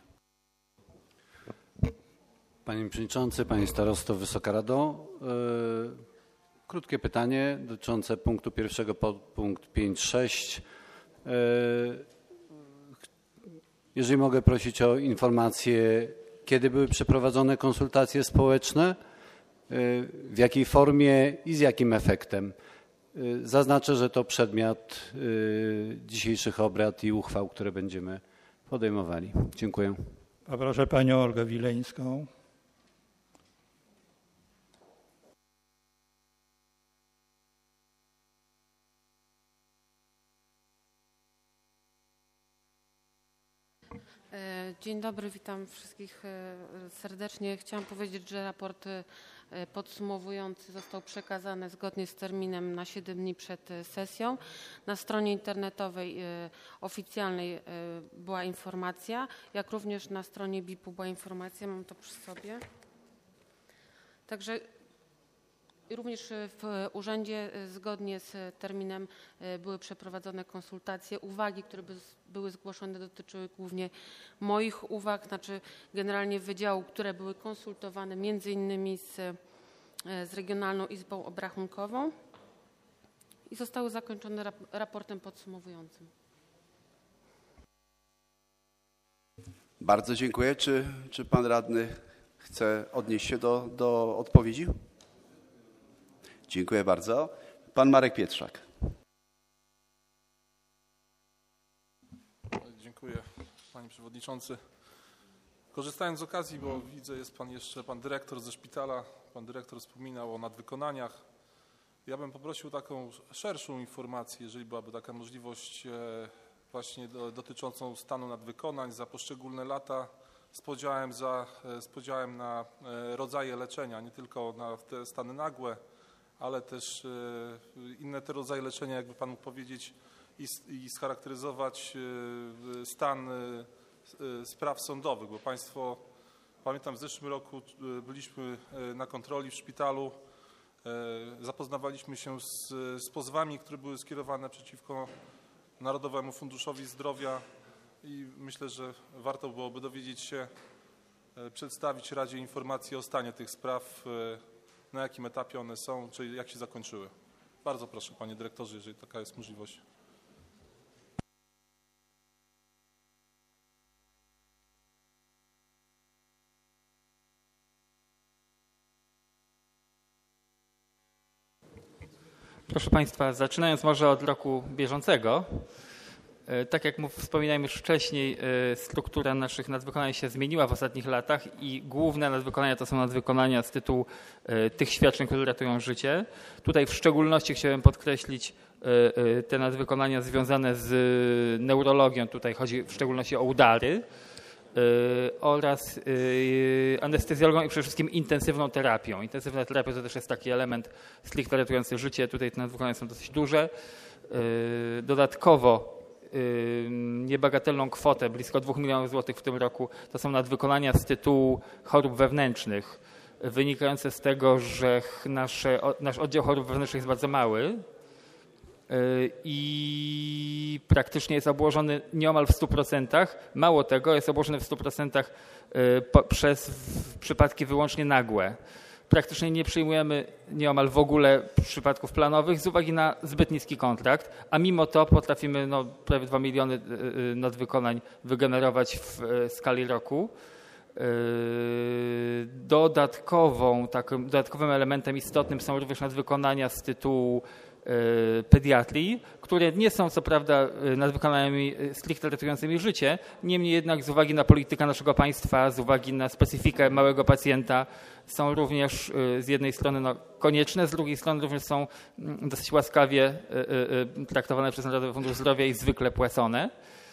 Panie Przewodniczący, Panie Starosto, Wysoka Rado. Krótkie pytanie dotyczące punktu pierwszego, podpunkt 5.6. Jeżeli mogę prosić o informację, kiedy były przeprowadzone konsultacje społeczne, w jakiej formie i z jakim efektem. Zaznaczę, że to przedmiot dzisiejszych obrad i uchwał, które będziemy podejmowali. Dziękuję. Poproszę panią Olgę Wileńską. Dzień dobry, witam wszystkich serdecznie. Chciałam powiedzieć, że raport podsumowujący został przekazany zgodnie z terminem na 7 dni przed sesją. Na stronie internetowej oficjalnej była informacja, jak również na stronie BIP-u była informacja, mam to przy sobie. Także również w urzędzie zgodnie z terminem były przeprowadzone konsultacje. Uwagi, które były zgłoszone, dotyczyły głównie moich uwag, znaczy generalnie wydziału, które były konsultowane między innymi z Regionalną Izbą Obrachunkową i zostały zakończone raportem podsumowującym. Bardzo dziękuję. Czy pan radny chce odnieść się do odpowiedzi? Dziękuję bardzo. Pan Marek Pietrzak. Dziękuję, panie przewodniczący. Korzystając z okazji, bo widzę, jest pan dyrektor ze szpitala, pan dyrektor wspominał o nadwykonaniach. Ja bym poprosił taką szerszą informację, jeżeli byłaby taka możliwość właśnie dotyczącą stanu nadwykonań za poszczególne lata z podziałem na rodzaje leczenia, nie tylko na te stany nagłe, ale też inne te rodzaje leczenia, jakby pan mógł powiedzieć i scharakteryzować stan spraw sądowych, bo państwo, pamiętam w zeszłym roku byliśmy na kontroli w szpitalu, zapoznawaliśmy się z pozwami, które były skierowane przeciwko Narodowemu Funduszowi Zdrowia i myślę, że warto byłoby dowiedzieć się, przedstawić Radzie informacje o stanie tych spraw, na jakim etapie one są, czy jak się zakończyły. Bardzo proszę, panie dyrektorze, jeżeli taka jest możliwość. Proszę państwa, zaczynając może od roku bieżącego, tak jak wspominałem już wcześniej, struktura naszych nadwykonań się zmieniła w ostatnich latach i główne nadwykonania to są nadwykonania z tytułu tych świadczeń, które ratują życie. Tutaj w szczególności chciałem podkreślić te nadwykonania związane z neurologią. Tutaj chodzi w szczególności o udary oraz anestezjologią i przede wszystkim intensywną terapią. Intensywna terapia to też jest taki element stricte ratujący życie. Tutaj te nadwykonania są dosyć duże. Dodatkowo niebagatelną kwotę, blisko 2 milionów złotych w tym roku, to są nadwykonania z tytułu chorób wewnętrznych, wynikające z tego, że nasz oddział chorób wewnętrznych jest bardzo mały i praktycznie jest obłożony nieomal w 100%. Mało tego, jest obłożony w 100% przez przypadki wyłącznie nagłe. Praktycznie nie przyjmujemy nieomal w ogóle przypadków planowych z uwagi na zbyt niski kontrakt, a mimo to potrafimy prawie 2 miliony nadwykonań wygenerować w skali roku. Dodatkowym elementem istotnym są również nadwykonania z tytułu pediatrii, które nie są co prawda nadwykonaniami stricte ratującymi życie, niemniej jednak z uwagi na politykę naszego państwa, z uwagi na specyfikę małego pacjenta są również z jednej strony konieczne, z drugiej strony również są dosyć łaskawie traktowane przez Narodowy Fundusz Zdrowia i zwykle płacone.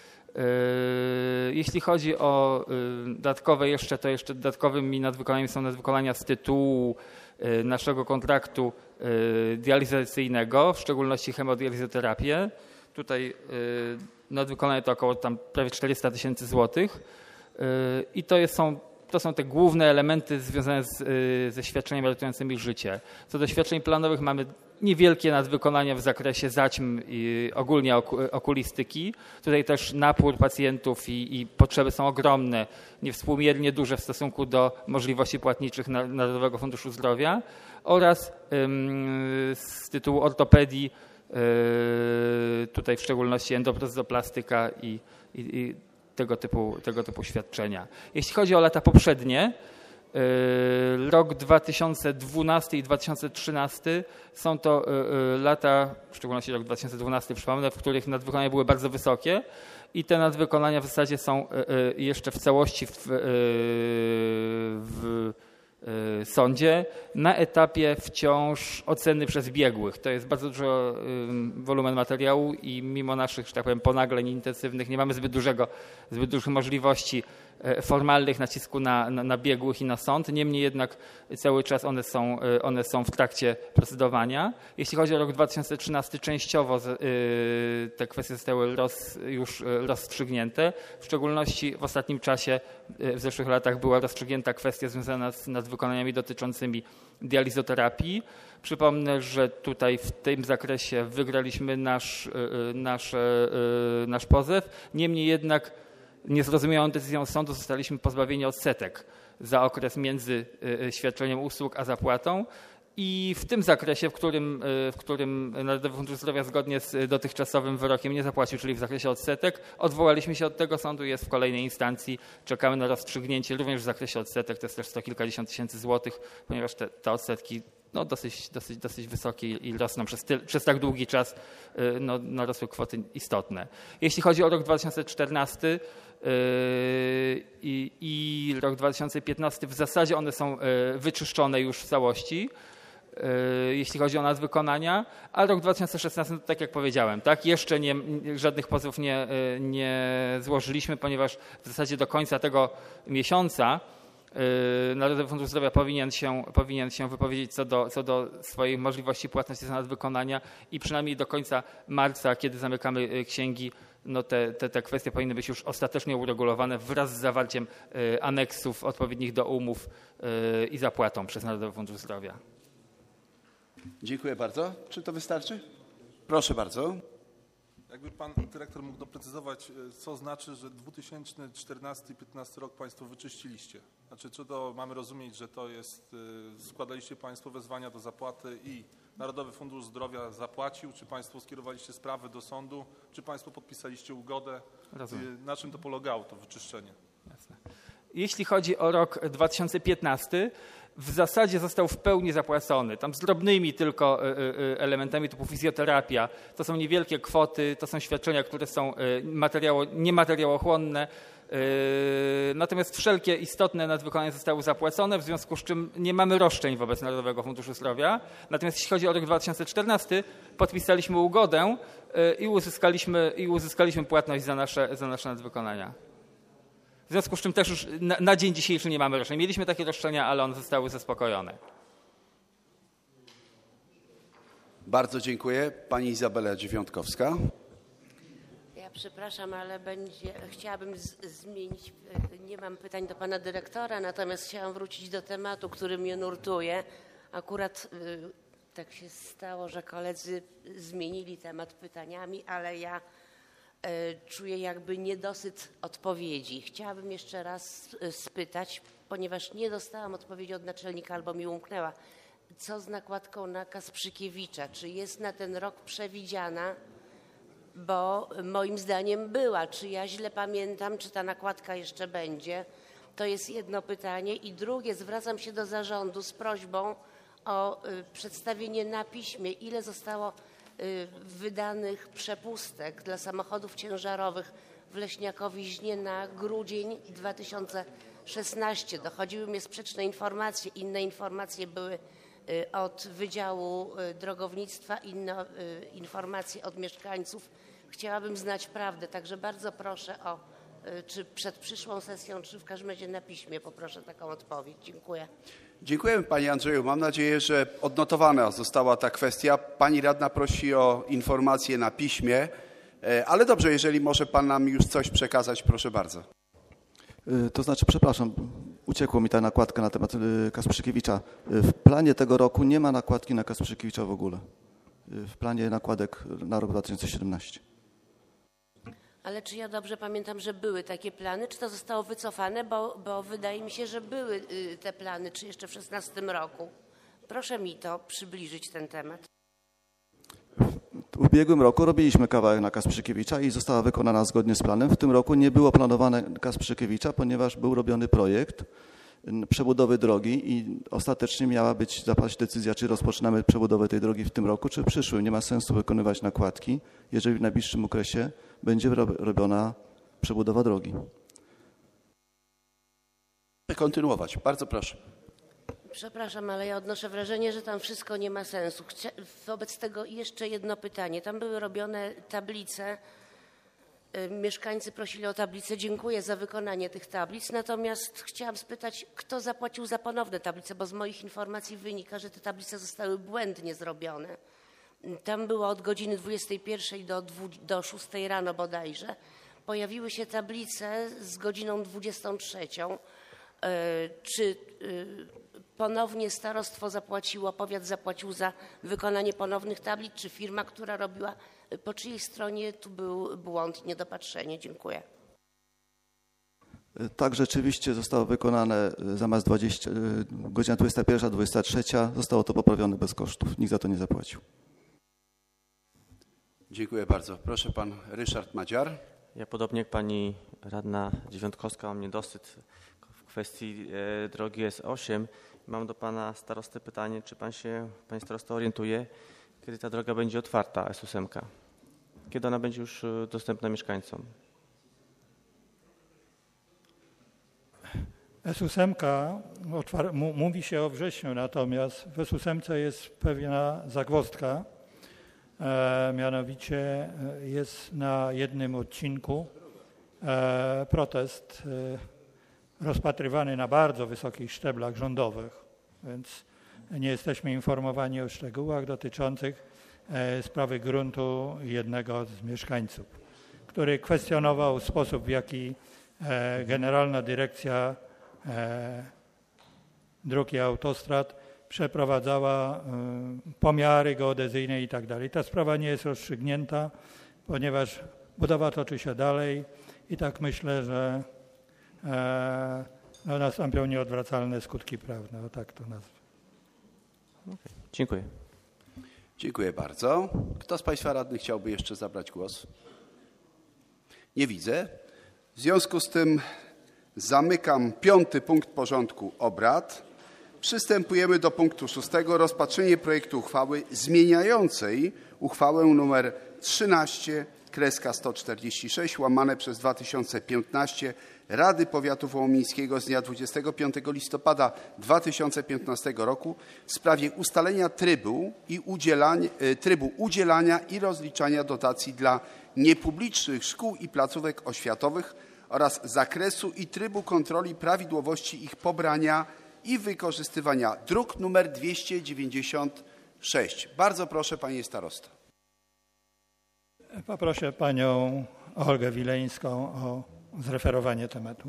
Jeśli chodzi o dodatkowe to jeszcze dodatkowymi nadwykonaniami są nadwykonania z tytułu naszego kontraktu dializacyjnego, w szczególności hemodializoterapię. Tutaj nadwykonanie to około prawie 400 000 złotych i to są te główne elementy związane ze świadczeniami ratującymi życie. Co do świadczeń planowych mamy niewielkie nadwykonania w zakresie zaćm i ogólnie okulistyki. Tutaj też napór pacjentów i potrzeby są ogromne, niewspółmiernie duże w stosunku do możliwości płatniczych Narodowego Funduszu Zdrowia oraz z tytułu ortopedii tutaj w szczególności endoprozoplastyka i tego typu świadczenia. Jeśli chodzi o lata poprzednie, rok 2012 i 2013 są to lata, w szczególności rok 2012 przypomnę, w których nadwykonania były bardzo wysokie i te nadwykonania w zasadzie są jeszcze w całości w sądzie na etapie wciąż oceny przez biegłych. To jest bardzo dużo wolumen materiału i mimo naszych, że tak powiem, ponagleń intensywnych nie mamy zbyt dużych możliwości formalnych nacisku na biegłych i na sąd. Niemniej jednak cały czas one są w trakcie procedowania. Jeśli chodzi o rok 2013, częściowo te kwestie zostały już rozstrzygnięte. W szczególności w ostatnim czasie, w zeszłych latach była rozstrzygnięta kwestia związana z nadwykonaniami dotyczącymi dializoterapii. Przypomnę, że tutaj w tym zakresie wygraliśmy nasz pozew. Niemniej jednak niezrozumiałą decyzją sądu zostaliśmy pozbawieni odsetek za okres między świadczeniem usług a zapłatą. I w tym zakresie, w którym Narodowy Fundusz Zdrowia zgodnie z dotychczasowym wyrokiem nie zapłacił, czyli w zakresie odsetek, odwołaliśmy się od tego sądu, jest w kolejnej instancji, czekamy na rozstrzygnięcie również w zakresie odsetek, to jest też 100 kilkadziesiąt tysięcy złotych, ponieważ te odsetki dosyć wysokie i rosną przez tak długi czas, narosły kwoty istotne. Jeśli chodzi o rok 2014 i rok 2015, w zasadzie one są wyczyszczone już w całości, jeśli chodzi o nadwykonania, a rok 2016, tak jak powiedziałem, tak, jeszcze żadnych pozwów nie złożyliśmy, ponieważ w zasadzie do końca tego miesiąca Narodowy Fundusz Zdrowia powinien się wypowiedzieć co do swojej możliwości płatności za nadwykonania i przynajmniej do końca marca, kiedy zamykamy księgi, te kwestie powinny być już ostatecznie uregulowane wraz z zawarciem aneksów odpowiednich do umów i zapłatą przez Narodowy Fundusz Zdrowia. Dziękuję bardzo. Czy to wystarczy? Proszę bardzo. Jakby pan dyrektor mógł doprecyzować, co znaczy, że 2014 i 2015 rok państwo wyczyściliście? Znaczy, czy to mamy rozumieć, że to jest, składaliście państwo wezwania do zapłaty i Narodowy Fundusz Zdrowia zapłacił, czy państwo skierowaliście sprawy do sądu, czy państwo podpisaliście ugodę? Rozumiem. Na czym to polegało, to wyczyszczenie? Jasne. Jeśli chodzi o rok 2015, w zasadzie został w pełni zapłacony. Tam z drobnymi tylko elementami typu fizjoterapia. To są niewielkie kwoty, to są świadczenia, które są niemateriałochłonne. Natomiast wszelkie istotne nadwykonania zostały zapłacone, w związku z czym nie mamy roszczeń wobec Narodowego Funduszu Zdrowia. Natomiast jeśli chodzi o rok 2014, podpisaliśmy ugodę i uzyskaliśmy płatność za nasze nadwykonania. W związku z czym też już na dzień dzisiejszy nie mamy roszczeń. Mieliśmy takie roszczenia, ale one zostały zaspokojone. Bardzo dziękuję. Pani Izabela Dziewiątkowska. Ja przepraszam, ale chciałabym zmienić, nie mam pytań do pana dyrektora, natomiast chciałam wrócić do tematu, który mnie nurtuje. Akurat tak się stało, że koledzy zmienili temat pytaniami, ale ja czuję jakby niedosyt odpowiedzi. Chciałabym jeszcze raz spytać, ponieważ nie dostałam odpowiedzi od naczelnika albo mi umknęła, co z nakładką na Kasprzykiewicza? Czy jest na ten rok przewidziana? Bo moim zdaniem była. Czy ja źle pamiętam, czy ta nakładka jeszcze będzie? To jest jedno pytanie. I drugie, zwracam się do zarządu z prośbą o przedstawienie na piśmie, ile zostało wydanych przepustek dla samochodów ciężarowych w Leśniakowiźnie na grudzień 2016. Dochodziły mnie sprzeczne informacje, inne informacje były od Wydziału Drogownictwa, inne informacje od mieszkańców. Chciałabym znać prawdę, także bardzo proszę o, czy przed przyszłą sesją, czy w każdym razie na piśmie poproszę taką odpowiedź. Dziękuję. Dziękujemy Pani Andrzeju. Mam nadzieję, że odnotowana została ta kwestia. Pani radna prosi o informację na piśmie, ale dobrze, jeżeli może Pan nam już coś przekazać, proszę bardzo. To znaczy, przepraszam, uciekło mi ta nakładka na temat Kasprzykiewicza. W planie tego roku nie ma nakładki na Kasprzykiewicza w ogóle. W planie nakładek na rok 2017. Ale czy ja dobrze pamiętam, że były takie plany? Czy to zostało wycofane? Bo wydaje mi się, że były te plany, czy jeszcze w 2016 roku. Proszę mi to przybliżyć, ten temat. W ubiegłym roku robiliśmy kawałek na Kasprzykiewicza i została wykonana zgodnie z planem. W tym roku nie było planowane Kasprzykiewicza, ponieważ był robiony projekt przebudowy drogi i ostatecznie miała zapaść decyzja, czy rozpoczynamy przebudowę tej drogi w tym roku, czy w przyszłym. Nie ma sensu wykonywać nakładki, jeżeli w najbliższym okresie będzie robiona przebudowa drogi. Kontynuować. Bardzo proszę. Przepraszam, ale ja odnoszę wrażenie, że tam wszystko nie ma sensu. Wobec tego jeszcze jedno pytanie. Tam były robione tablice Mieszkańcy prosili o tablice. Dziękuję za wykonanie tych tablic. Natomiast chciałam spytać, kto zapłacił za ponowne tablice, bo z moich informacji wynika, że te tablice zostały błędnie zrobione. Tam było od godziny 21 do 6 rano bodajże. Pojawiły się tablice z godziną 23. Czy ponownie starostwo zapłaciło, powiat zapłacił za wykonanie ponownych tablic, czy firma, która robiła, po czyjej stronie tu był błąd i niedopatrzenie? Dziękuję. Tak, rzeczywiście zostało wykonane zamiast godzina 21, 23, zostało to poprawione bez kosztów. Nikt za to nie zapłacił. Dziękuję bardzo. Proszę pan Ryszard Madziar. Ja podobnie jak pani radna Dziewiątkowska mam niedosyt w kwestii drogi S8. Mam do pana starosty pytanie, czy pani starosta orientuje, kiedy ta droga będzie otwarta, S8? Kiedy ona będzie już dostępna mieszkańcom? S8, mówi się o wrześniu, natomiast w S8 jest pewna zagwozdka. Mianowicie jest na jednym odcinku protest rozpatrywany na bardzo wysokich szczeblach rządowych, więc nie jesteśmy informowani o szczegółach dotyczących sprawy gruntu jednego z mieszkańców, który kwestionował sposób, w jaki Generalna Dyrekcja Dróg i Autostrad przeprowadzała pomiary geodezyjne i tak dalej. Ta sprawa nie jest rozstrzygnięta, ponieważ budowa toczy się dalej i tak myślę, że nastąpią nieodwracalne skutki prawne, o tak to nazwę. Okay. Dziękuję. Dziękuję bardzo. Kto z państwa radnych chciałby jeszcze zabrać głos? Nie widzę. W związku z tym zamykam 5. punkt porządku obrad. Przystępujemy do punktu 6. Rozpatrzenie projektu uchwały zmieniającej uchwałę nr 13/146/2015 Rady Powiatu Wołomińskiego z dnia 25 listopada 2015 roku w sprawie ustalenia trybu udzielania i rozliczania dotacji dla niepublicznych szkół i placówek oświatowych oraz zakresu i trybu kontroli prawidłowości ich pobrania i wykorzystywania. Druk nr 296. Bardzo proszę, panie starosto. Poproszę panią Olgę Wileńską o zreferowanie tematu.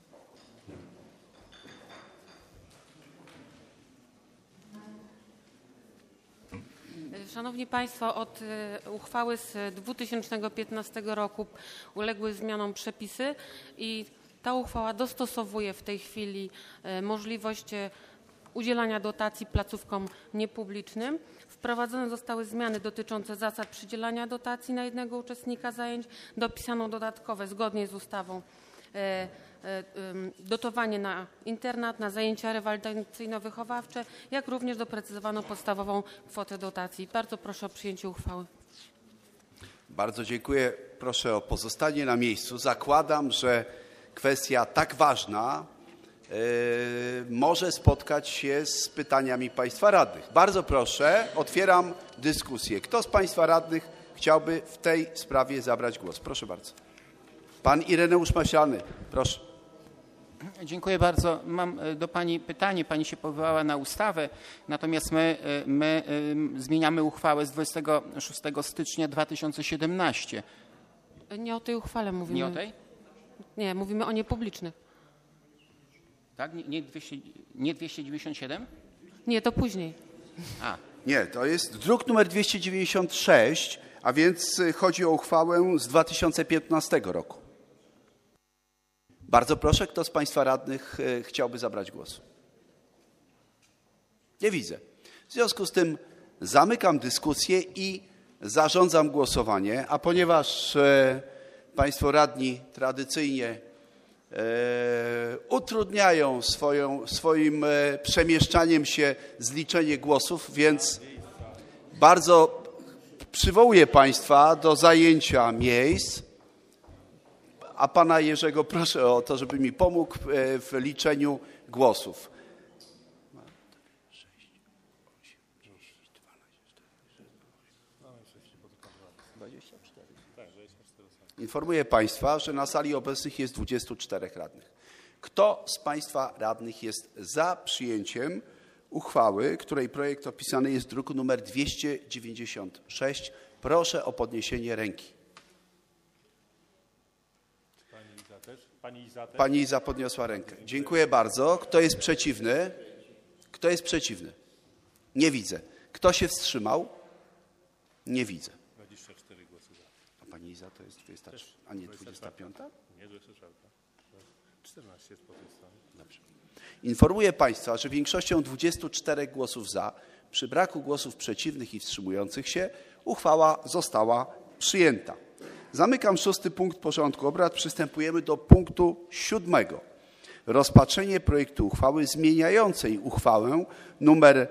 Szanowni Państwo, od uchwały z 2015 roku uległy zmianom przepisy i ta uchwała dostosowuje w tej chwili możliwość udzielania dotacji placówkom niepublicznym. Wprowadzone zostały zmiany dotyczące zasad przydzielania dotacji na jednego uczestnika zajęć. Dopisano dodatkowe, zgodnie z ustawą, dotowanie na internat, na zajęcia rewalidacyjno-wychowawcze, jak również doprecyzowano podstawową kwotę dotacji. Bardzo proszę o przyjęcie uchwały. Bardzo dziękuję. Proszę o pozostanie na miejscu. Zakładam, że kwestia tak ważna może spotkać się z pytaniami państwa radnych. Bardzo proszę, otwieram dyskusję. Kto z państwa radnych chciałby w tej sprawie zabrać głos? Proszę bardzo. Pan Ireneusz Maślany, proszę. Dziękuję bardzo. Mam do pani pytanie. Pani się powołała na ustawę, natomiast my zmieniamy uchwałę z 26 stycznia 2017. Nie o tej uchwale mówimy. Nie o tej? Nie, mówimy o niepublicznych. Tak? Nie 297? Nie, to później. Nie, to jest druk numer 296, a więc chodzi o uchwałę z 2015 roku. Bardzo proszę, kto z państwa radnych chciałby zabrać głos? Nie widzę. W związku z tym zamykam dyskusję i zarządzam głosowanie, a ponieważ państwo radni tradycyjnie utrudniają swoim przemieszczaniem się zliczenie głosów, więc bardzo przywołuję państwa do zajęcia miejsc, a pana Jerzego proszę o to, żeby mi pomógł w liczeniu głosów. Informuję Państwa, że na sali obecnych jest 24 radnych. Kto z Państwa radnych jest za przyjęciem uchwały, której projekt opisany jest w druku nr 296? Proszę o podniesienie ręki. Pani Iza podniosła rękę. Dziękuję bardzo. Kto jest przeciwny? Kto jest przeciwny? Nie widzę. Kto się wstrzymał? Nie widzę. 24 głosy za. A pani Iza to jest 23, a nie 25? Nie, 24. 14 jest po tej stronie. Dobrze. Informuję Państwa, że większością 24 głosów za, przy braku głosów przeciwnych i wstrzymujących się, uchwała została przyjęta. Zamykam 6. punkt porządku obrad. Przystępujemy do punktu 7. Rozpatrzenie projektu uchwały zmieniającej uchwałę nr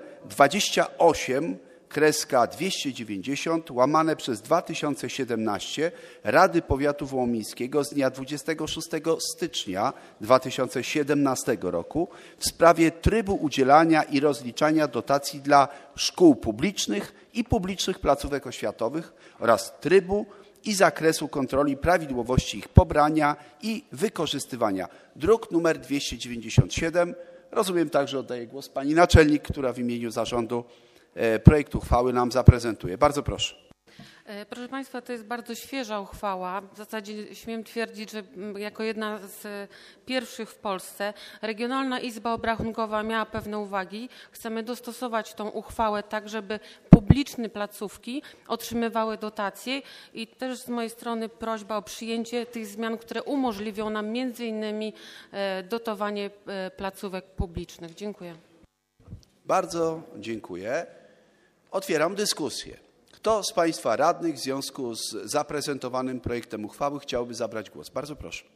28/290/2017 Rady Powiatu Wołomińskiego z dnia 26 stycznia 2017 roku w sprawie trybu udzielania i rozliczania dotacji dla szkół publicznych i publicznych placówek oświatowych oraz trybu i zakresu kontroli prawidłowości ich pobrania i wykorzystywania. Druk nr 297. Rozumiem także, oddaję głos pani naczelnik, która w imieniu zarządu projekt uchwały nam zaprezentuje. Bardzo proszę. Proszę Państwa, to jest bardzo świeża uchwała. W zasadzie śmiem twierdzić, że jako jedna z pierwszych w Polsce Regionalna Izba Obrachunkowa miała pewne uwagi. Chcemy dostosować tą uchwałę tak, żeby publiczne placówki otrzymywały dotacje i też z mojej strony prośba o przyjęcie tych zmian, które umożliwią nam między innymi dotowanie placówek publicznych. Dziękuję. Bardzo dziękuję. Otwieram dyskusję. Kto z Państwa radnych w związku z zaprezentowanym projektem uchwały chciałby zabrać głos? Bardzo proszę.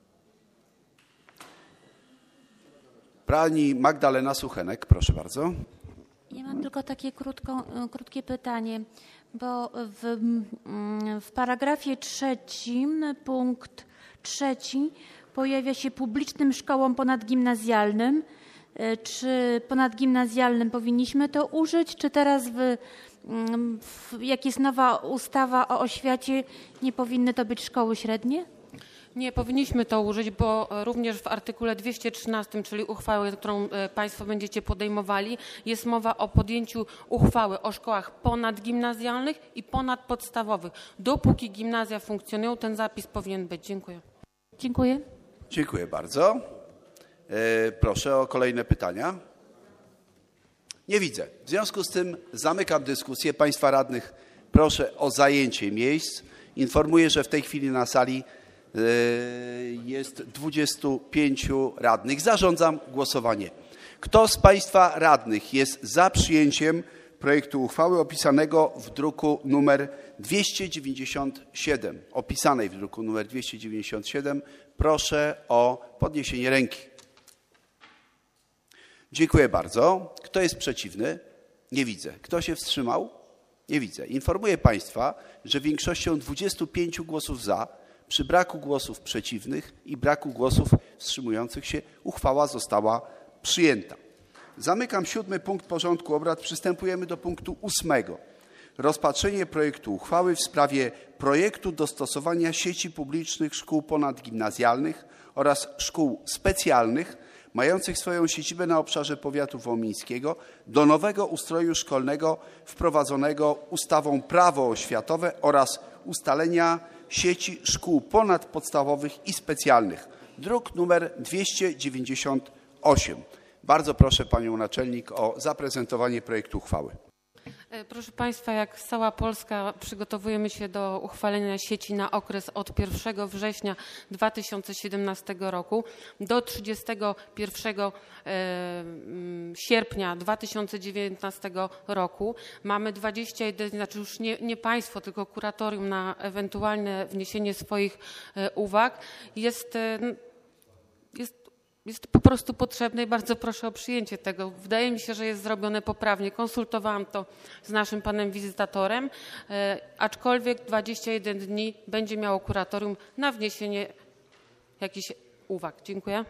Pani Magdalena Suchenek, proszę bardzo. Ja mam tylko takie krótkie pytanie, bo w paragrafie 3, punkt 3 pojawia się publicznym szkołom ponadgimnazjalnym. Czy ponadgimnazjalnym powinniśmy to użyć, czy teraz jak jest nowa ustawa o oświacie, nie powinny to być szkoły średnie? Nie, powinniśmy to użyć, bo również w artykule 213, czyli uchwały, którą Państwo będziecie podejmowali, jest mowa o podjęciu uchwały o szkołach ponadgimnazjalnych i ponadpodstawowych. Dopóki gimnazja funkcjonują, ten zapis powinien być. Dziękuję. Dziękuję. Dziękuję bardzo. Proszę o kolejne pytania. Nie widzę. W związku z tym zamykam dyskusję. Państwa radnych proszę o zajęcie miejsc. Informuję, że w tej chwili na sali jest 25 radnych. Zarządzam głosowanie. Kto z Państwa radnych jest za przyjęciem projektu uchwały opisanego w druku nr 297? Opisanej w druku nr 297. Proszę o podniesienie ręki. Dziękuję bardzo. Kto jest przeciwny? Nie widzę. Kto się wstrzymał? Nie widzę. Informuję Państwa, że większością 25 głosów za, przy braku głosów przeciwnych i braku głosów wstrzymujących się, uchwała została przyjęta. Zamykam 7. punkt porządku obrad. Przystępujemy do punktu 8. Rozpatrzenie projektu uchwały w sprawie projektu dostosowania sieci publicznych szkół ponadgimnazjalnych oraz szkół specjalnych mających swoją siedzibę na obszarze powiatu wołomińskiego do nowego ustroju szkolnego wprowadzonego ustawą Prawo oświatowe oraz ustalenia sieci szkół ponadpodstawowych i specjalnych. Druk nr 298. Bardzo proszę panią naczelnik o zaprezentowanie projektu uchwały. Proszę Państwa, jak cała Polska przygotowujemy się do uchwalenia sieci na okres od 1 września 2017 roku do 31 sierpnia 2019 roku. Mamy 21, znaczy już nie Państwo, tylko kuratorium na ewentualne wniesienie swoich uwag. Jest po prostu potrzebne i bardzo proszę o przyjęcie tego. Wydaje mi się, że jest zrobione poprawnie. Konsultowałam to z naszym panem wizytatorem, aczkolwiek 21 dni będzie miało kuratorium na wniesienie jakichś uwag. Dziękuję.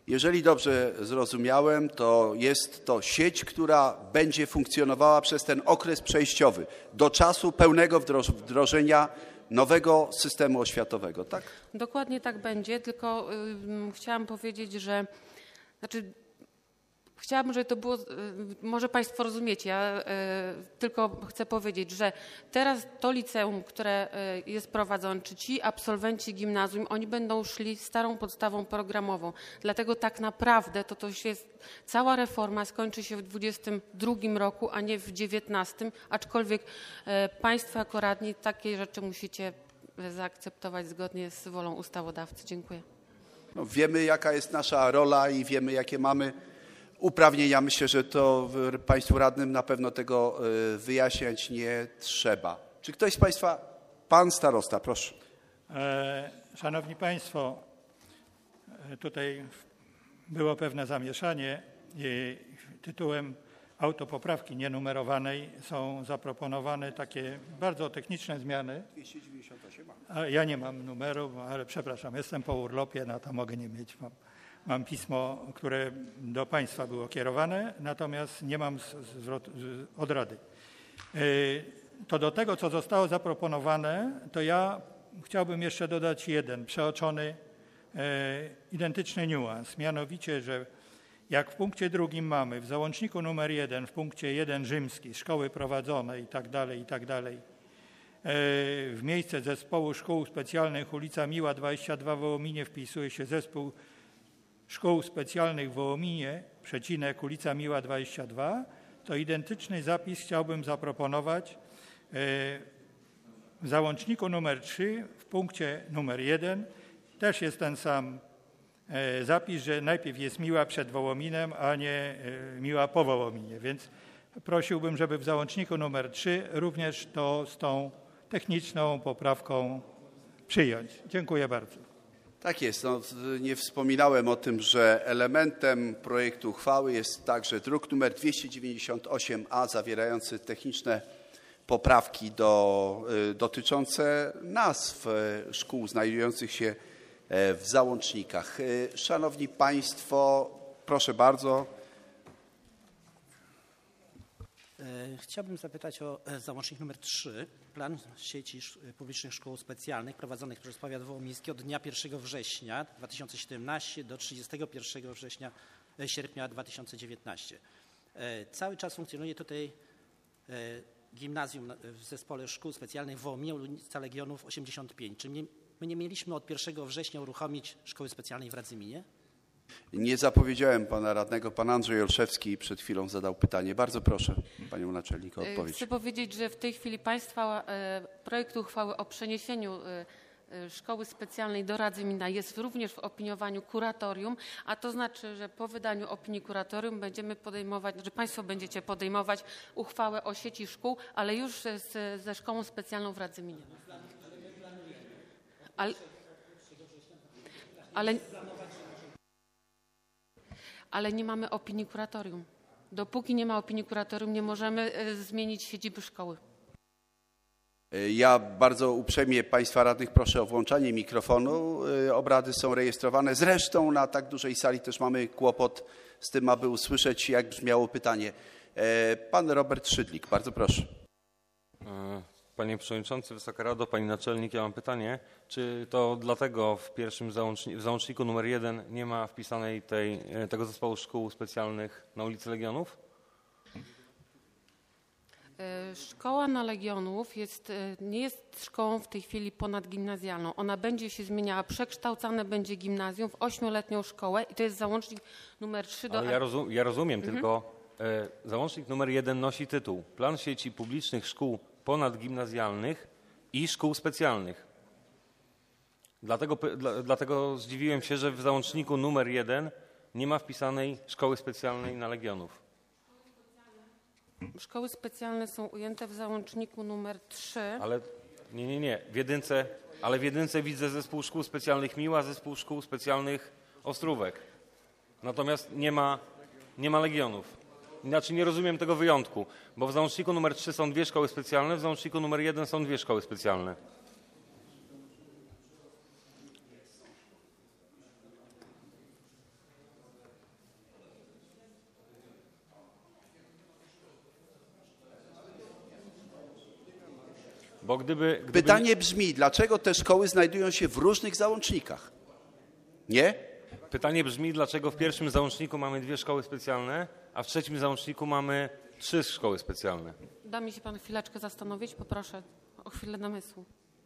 Jeżeli dobrze zrozumiałem, to jest to sieć, która będzie funkcjonowała przez ten okres przejściowy do czasu pełnego wdrożenia nowego systemu oświatowego, tak? Dokładnie tak będzie, tylko chciałam powiedzieć, że chciałabym, żeby to było, może Państwo rozumiecie, ja tylko chcę powiedzieć, że teraz to liceum, które jest prowadzone, czy ci absolwenci gimnazjum, oni będą szli starą podstawą programową. Dlatego tak naprawdę to jest cała reforma skończy się w 2022 roku, a nie w 2019, aczkolwiek Państwo jako radni takie rzeczy musicie zaakceptować zgodnie z wolą ustawodawcy. Dziękuję. No, wiemy, jaka jest nasza rola i wiemy, jakie mamy uprawnienia. Myślę, że to Państwu radnym na pewno tego wyjaśniać nie trzeba. Czy ktoś z Państwa? Pan starosta, proszę. Szanowni Państwo, tutaj było pewne zamieszanie i tytułem autopoprawki nienumerowanej są zaproponowane takie bardzo techniczne zmiany. 298. Ja nie mam numeru, ale przepraszam, jestem po urlopie, no to mogę nie mieć. Mam pismo, które do Państwa było kierowane, natomiast nie mam od Rady. To do tego, co zostało zaproponowane, to ja chciałbym jeszcze dodać jeden przeoczony, identyczny niuans. Mianowicie, że jak w punkcie 2 mamy w załączniku numer 1, w punkcie 1 rzymski, szkoły prowadzone i tak dalej, w miejsce zespołu szkół specjalnych ulica Miła 22 w Wołominie wpisuje się zespół Szkół Specjalnych w Wołominie, przecinek ulica Miła 22, to identyczny zapis chciałbym zaproponować w załączniku numer 3 w punkcie numer 1. Też jest ten sam zapis, że najpierw jest Miła przed Wołominem, a nie Miła po Wołominie. Więc prosiłbym, żeby w załączniku numer 3 również to z tą techniczną poprawką przyjąć. Dziękuję bardzo. Tak jest. No, nie wspominałem o tym, że elementem projektu uchwały jest także druk nr 298a zawierający techniczne poprawki dotyczące nazw szkół znajdujących się w załącznikach. Szanowni Państwo, proszę bardzo. Chciałbym zapytać o załącznik nr 3, plan sieci publicznych szkół specjalnych prowadzonych przez powiat wołomiński od dnia 1 września 2017 do 31 sierpnia 2019. Cały czas funkcjonuje tutaj gimnazjum w zespole szkół specjalnych w Wołominie, ulica Legionów 85. Czy my nie mieliśmy od 1 września uruchomić szkoły specjalnej w Radzyminie? Nie zapowiedziałem pana radnego. Pan Andrzej Olszewski przed chwilą zadał pytanie. Bardzo proszę panią naczelnik o odpowiedź. Chcę powiedzieć, że w tej chwili Państwa projekt uchwały o przeniesieniu szkoły specjalnej do Radzymina jest również w opiniowaniu kuratorium, a to znaczy, że po wydaniu opinii kuratorium będziemy podejmować, że Państwo będziecie podejmować uchwałę o sieci szkół, ale już ze szkołą specjalną w Radzyminie. Ale nie mamy opinii kuratorium. Dopóki nie ma opinii kuratorium, nie możemy zmienić siedziby szkoły. Ja bardzo uprzejmie Państwa radnych proszę o włączanie mikrofonu. Obrady są rejestrowane. Zresztą na tak dużej sali też mamy kłopot z tym, aby usłyszeć, jak brzmiało pytanie. Pan Robert Szydlik, bardzo proszę. Panie Przewodniczący, Wysoka Rado, Pani Naczelnik, ja mam pytanie. Czy to dlatego w załączniku numer 1 nie ma wpisanej tego zespołu szkół specjalnych na ulicy Legionów? Szkoła na Legionów nie jest szkołą w tej chwili ponadgimnazjalną. Ona będzie się zmieniała, przekształcane będzie gimnazjum w 8-letnią szkołę i to jest załącznik numer 3 do... Ale ja rozumiem, tylko załącznik numer 1 nosi tytuł Plan sieci publicznych szkół ponadgimnazjalnych i szkół specjalnych. Dlatego zdziwiłem się, że w załączniku numer 1 nie ma wpisanej szkoły specjalnej na Legionów. Szkoły specjalne są ujęte w załączniku numer 3. Ale nie. W jedynce widzę zespół szkół specjalnych Miła, zespół szkół specjalnych Ostrówek. Natomiast nie ma Legionów. Znaczy nie rozumiem tego wyjątku, bo w załączniku numer 3 są 2 szkoły specjalne, w załączniku numer 1 są 2 szkoły specjalne. Bo gdyby Pytanie brzmi, dlaczego te szkoły znajdują się w różnych załącznikach? Nie? Pytanie brzmi, dlaczego w pierwszym załączniku mamy 2 szkoły specjalne, a w trzecim załączniku mamy 3 szkoły specjalne. Da mi się pan chwileczkę zastanowić? Poproszę o chwilę namysłu.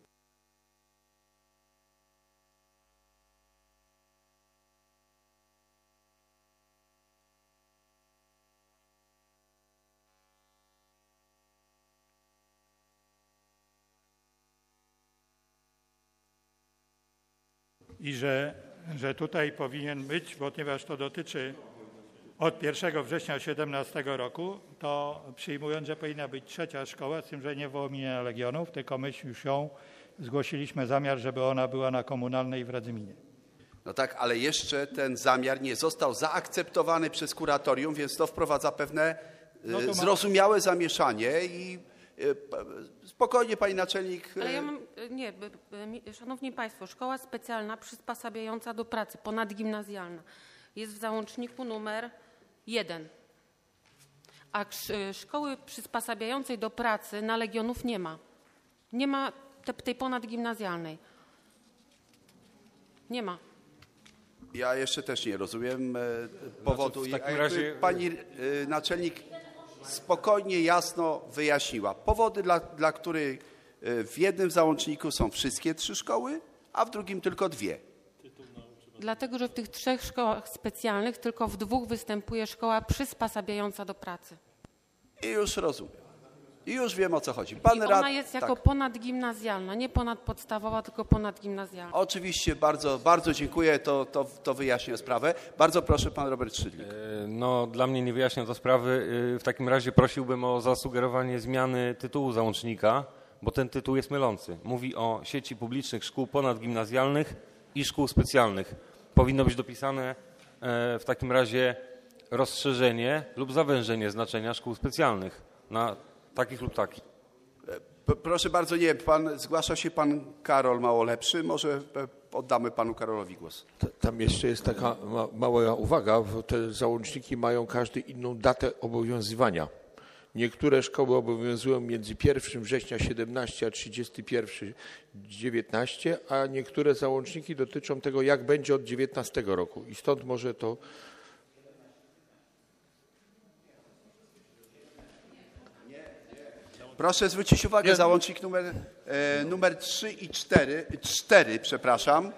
I że tutaj powinien być, ponieważ to dotyczy od 1 września 2017 roku, to przyjmując, że powinna być 3. szkoła, z tym, że nie Wołominie Legionów, tylko myśmy już ją zgłosiliśmy zamiar, żeby ona była na Komunalnej w Radzyminie. No tak, ale jeszcze ten zamiar nie został zaakceptowany przez kuratorium, więc to wprowadza pewne zrozumiałe zamieszanie i spokojnie, pani naczelnik. Ale ja mam, nie, szanowni państwo, szkoła specjalna przysposabiająca do pracy, ponadgimnazjalna jest w załączniku numer 1. A szkoły przysposabiającej do pracy na Legionów nie ma. Nie ma tej ponadgimnazjalnej. Nie ma. Ja jeszcze też nie rozumiem powodu. W takim razie... Pani naczelnik spokojnie, jasno wyjaśniła. Powody, dla których w jednym załączniku są wszystkie 3 szkoły, a w drugim tylko 2. Dlatego, że w tych 3 szkołach specjalnych tylko w 2 występuje szkoła przysposabiająca do pracy. I już rozumiem. I już wiem, o co chodzi. Ona jest jako ponadgimnazjalna, nie ponadpodstawowa, tylko ponadgimnazjalna. Oczywiście, bardzo, bardzo dziękuję, to wyjaśnia sprawę. Bardzo proszę, pan Robert Szydlik. No, dla mnie nie wyjaśnia to sprawy. W takim razie prosiłbym o zasugerowanie zmiany tytułu załącznika, bo ten tytuł jest mylący. Mówi o sieci publicznych szkół ponadgimnazjalnych i szkół specjalnych. Powinno być dopisane w takim razie rozszerzenie lub zawężenie znaczenia szkół specjalnych na takich lub takich. Proszę bardzo, nie, zgłasza się pan Karol Małolepszy. Może oddamy panu Karolowi głos. Tam jeszcze jest taka mała uwaga, bo te załączniki mają każdy inną datę obowiązywania. Niektóre szkoły obowiązują między 1 września 17 a 31 19, a niektóre załączniki dotyczą tego, jak będzie od 19 roku. I stąd może to... Proszę zwrócić uwagę, załącznik numer 3 i 4, przepraszam.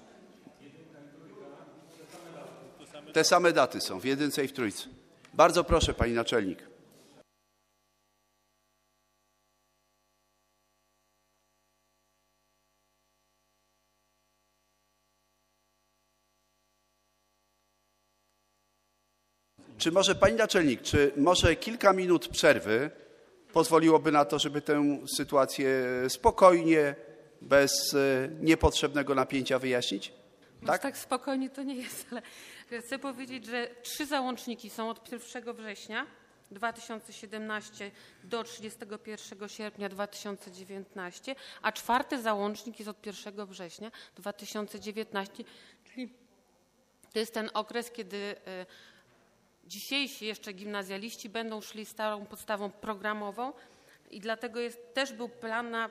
Te same daty są w 1 i w 3. Bardzo proszę, pani naczelnik. Czy może pani naczelnik, czy może kilka minut przerwy pozwoliłoby na to, żeby tę sytuację spokojnie, bez niepotrzebnego napięcia wyjaśnić? Tak? Tak spokojnie to nie jest, ale chcę powiedzieć, że 3 załączniki są od 1 września 2017 do 31 sierpnia 2019, a 4. załącznik jest od 1 września 2019, czyli to jest ten okres, kiedy dzisiejsi jeszcze gimnazjaliści będą szli starą podstawą programową i dlatego też był plan na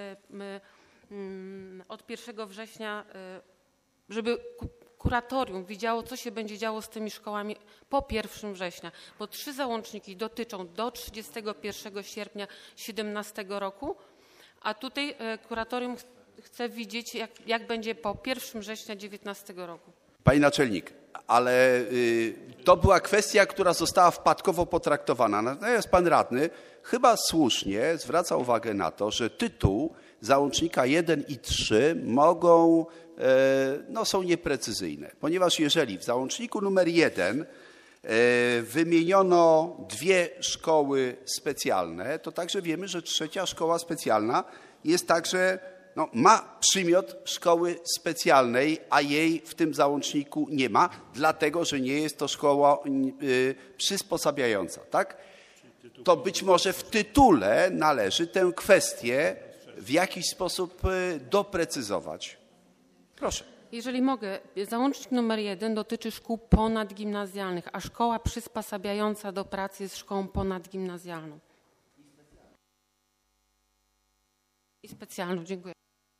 od 1 września, żeby kuratorium widziało, co się będzie działo z tymi szkołami po 1 września, bo 3 załączniki dotyczą do 31 sierpnia 2017 roku, a tutaj kuratorium chce widzieć, jak będzie po 1 września 2019 roku. Pani naczelnik, ale to była kwestia, która została wpadkowo potraktowana. Natomiast pan radny chyba słusznie zwraca uwagę na to, że tytuł załącznika 1 i 3 są nieprecyzyjne. Ponieważ jeżeli w załączniku numer 1 wymieniono 2 szkoły specjalne, to także wiemy, że 3. szkoła specjalna jest także... ma przymiot szkoły specjalnej, a jej w tym załączniku nie ma, dlatego że nie jest to szkoła przysposabiająca, tak? To być może w tytule należy tę kwestię w jakiś sposób doprecyzować. Proszę. Jeżeli mogę, załącznik numer 1 dotyczy szkół ponadgimnazjalnych, a szkoła przysposabiająca do pracy jest szkołą ponadgimnazjalną. specjalną. Dziękuję.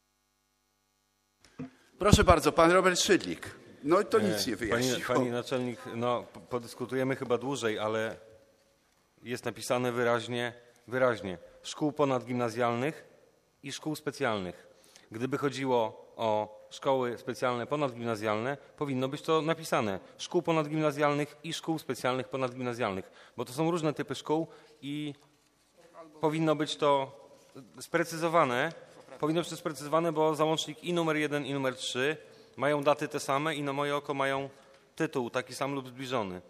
Proszę bardzo, pan Robert Szydlik. No to nic nie wyjaśniło. Pani naczelnik, no podyskutujemy chyba dłużej, ale jest napisane wyraźnie szkół ponadgimnazjalnych i szkół specjalnych. Gdyby chodziło o szkoły specjalne ponadgimnazjalne, powinno być to napisane. Szkół ponadgimnazjalnych i szkół specjalnych ponadgimnazjalnych, bo to są różne typy szkół i powinno być to sprecyzowane. Bo załącznik i numer 1 i numer 3 mają daty te same i na moje oko mają tytuł taki sam lub zbliżony.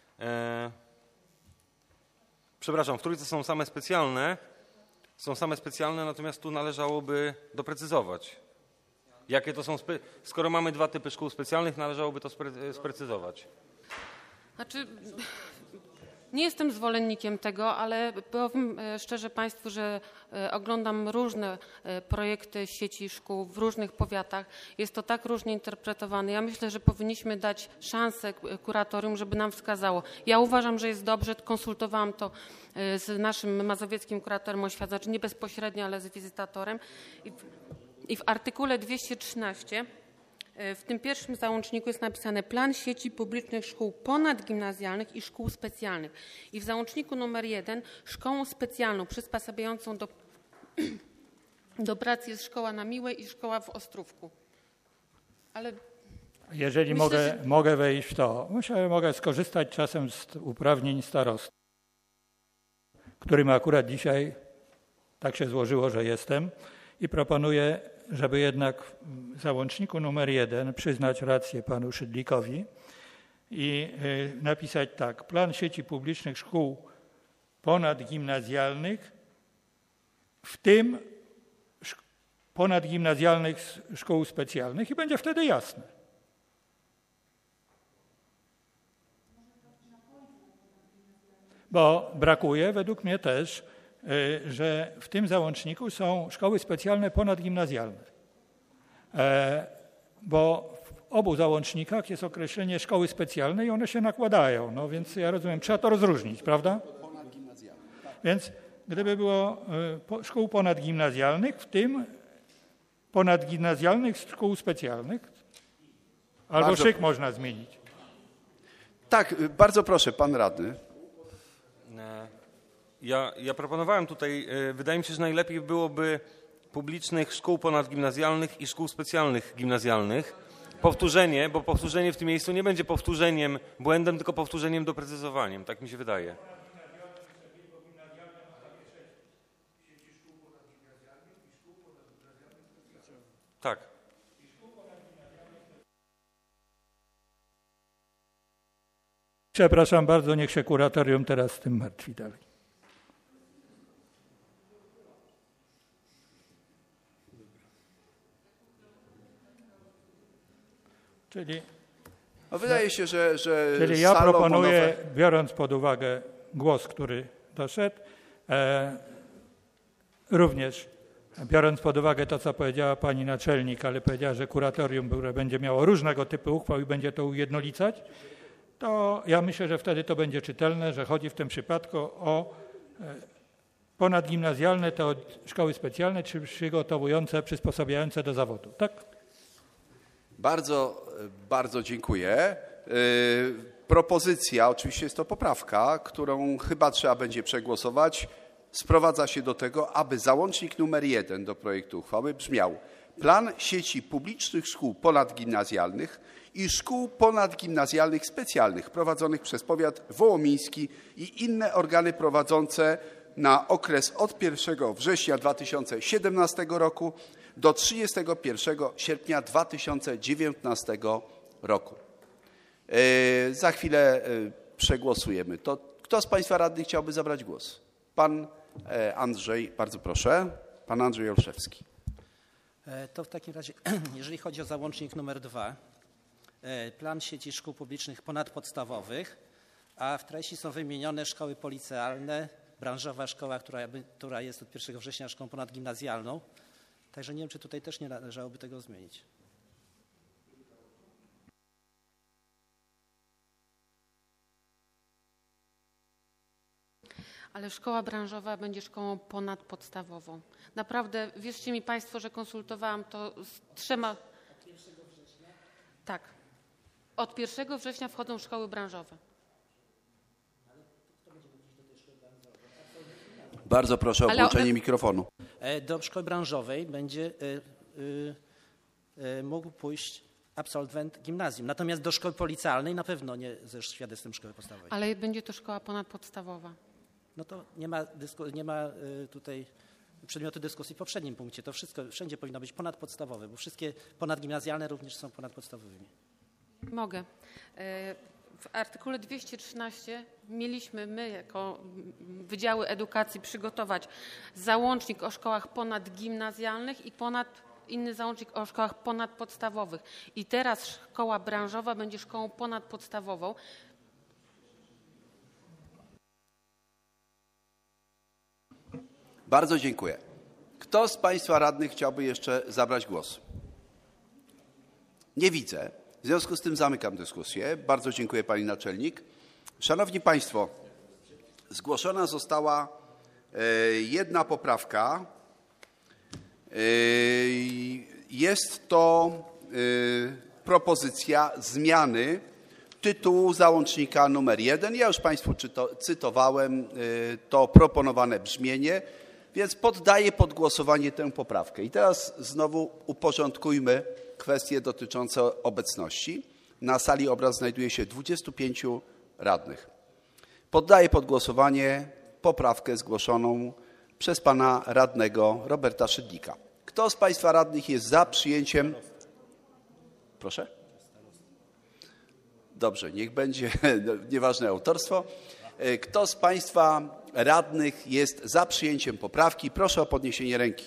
Przepraszam, w trójce są same specjalne, natomiast tu należałoby doprecyzować. Jakie to są, skoro mamy dwa typy szkół specjalnych, należałoby to sprecyzować. Znaczy, nie jestem zwolennikiem tego, ale powiem szczerze Państwu, że oglądam różne projekty sieci szkół w różnych powiatach. Jest to tak różnie interpretowane. Ja myślę, że powinniśmy dać szansę kuratorium, żeby nam wskazało. Ja uważam, że jest dobrze. Konsultowałam to z naszym mazowieckim kuratorem oświaty, znaczy nie bezpośrednio, ale z wizytatorem. I w artykule 213 w tym pierwszym załączniku jest napisane plan sieci publicznych szkół ponadgimnazjalnych i szkół specjalnych. I w załączniku numer 1 szkołą specjalną przysposabiającą do pracy jest szkoła na Miłej i szkoła w Ostrówku. Ale jeżeli myślę, mogę wejść w to, mogę skorzystać czasem z uprawnień starosty, którym akurat dzisiaj tak się złożyło, że jestem i proponuję, żeby jednak w załączniku numer 1 przyznać rację panu Szydlikowi i napisać tak. Plan sieci publicznych szkół ponadgimnazjalnych, w tym ponadgimnazjalnych szkół specjalnych i będzie wtedy jasne. Bo brakuje według mnie też, że w tym załączniku są szkoły specjalne ponadgimnazjalne. Bo w obu załącznikach jest określenie szkoły specjalne i one się nakładają. No więc ja rozumiem, trzeba to rozróżnić, prawda? Więc gdyby było szkół ponadgimnazjalnych, w tym ponadgimnazjalnych szkół specjalnych, albo szyk można zmienić. Tak, bardzo proszę, pan radny. Ja proponowałem tutaj, wydaje mi się, że najlepiej byłoby publicznych szkół ponadgimnazjalnych i szkół specjalnych gimnazjalnych. Powtórzenie, bo powtórzenie w tym miejscu nie będzie powtórzeniem, błędem, tylko powtórzeniem, doprecyzowaniem. Tak mi się wydaje. Tak. Przepraszam bardzo, niech się kuratorium teraz z tym martwi dalej. Czyli wydaje się, że czyli ja proponuję, biorąc pod uwagę głos, który doszedł, również biorąc pod uwagę to, co powiedziała pani naczelnik, ale powiedziała, że kuratorium będzie miało różnego typu uchwał i będzie to ujednolicać, to ja myślę, że wtedy to będzie czytelne, że chodzi w tym przypadku o ponadgimnazjalne, to szkoły specjalne, czy przygotowujące, przysposabiające do zawodu. Tak? Bardzo, bardzo dziękuję. Propozycja, oczywiście jest to poprawka, którą chyba trzeba będzie przegłosować, sprowadza się do tego, aby załącznik numer 1 do projektu uchwały brzmiał: plan sieci publicznych szkół ponadgimnazjalnych i szkół ponadgimnazjalnych specjalnych prowadzonych przez powiat wołomiński i inne organy prowadzące na okres od 1 września 2017 roku do 31 sierpnia 2019 roku. Za chwilę przegłosujemy. To kto z państwa radnych chciałby zabrać głos? Pan Andrzej, bardzo proszę. Pan Andrzej Olszewski. To w takim razie, jeżeli chodzi o załącznik numer 2, plan sieci szkół publicznych ponadpodstawowych, a w treści są wymienione szkoły policealne, branżowa szkoła, która jest od 1 września szkołą ponadgimnazjalną. Także nie wiem, czy tutaj też nie należałoby tego zmienić. Ale szkoła branżowa będzie szkołą ponadpodstawową. Naprawdę, wierzcie mi Państwo, że konsultowałam to z 3... Tak. Od 1 września wchodzą szkoły branżowe. Bardzo proszę o włączenie mikrofonu. Do szkoły branżowej będzie mógł pójść absolwent gimnazjum. Natomiast do szkoły policjalnej na pewno nie ze świadectwem szkoły podstawowej. Ale będzie to szkoła ponadpodstawowa. No to nie ma tutaj przedmiotu dyskusji w poprzednim punkcie. To wszystko wszędzie powinno być ponadpodstawowe, bo wszystkie ponadgimnazjalne również są ponadpodstawowymi. Mogę. W artykule 213 mieliśmy my jako Wydziały Edukacji przygotować załącznik o szkołach ponadgimnazjalnych i inny załącznik o szkołach ponadpodstawowych. I teraz szkoła branżowa będzie szkołą ponadpodstawową. Bardzo dziękuję. Kto z Państwa radnych chciałby jeszcze zabrać głos? Nie widzę. W związku z tym zamykam dyskusję. Bardzo dziękuję Pani Naczelnik. Szanowni Państwo, zgłoszona została jedna poprawka. Jest to propozycja zmiany tytułu załącznika numer 1. Ja już Państwu cytowałem to proponowane brzmienie, więc poddaję pod głosowanie tę poprawkę. I teraz znowu uporządkujmy kwestie dotyczące obecności. Na sali obrad znajduje się 25 radnych. Poddaję pod głosowanie poprawkę zgłoszoną przez pana radnego Roberta Szydlika. Kto z Państwa radnych jest za przyjęciem... Proszę? Dobrze, niech będzie nieważne autorstwo. Kto z Państwa radnych jest za przyjęciem poprawki? Proszę o podniesienie ręki.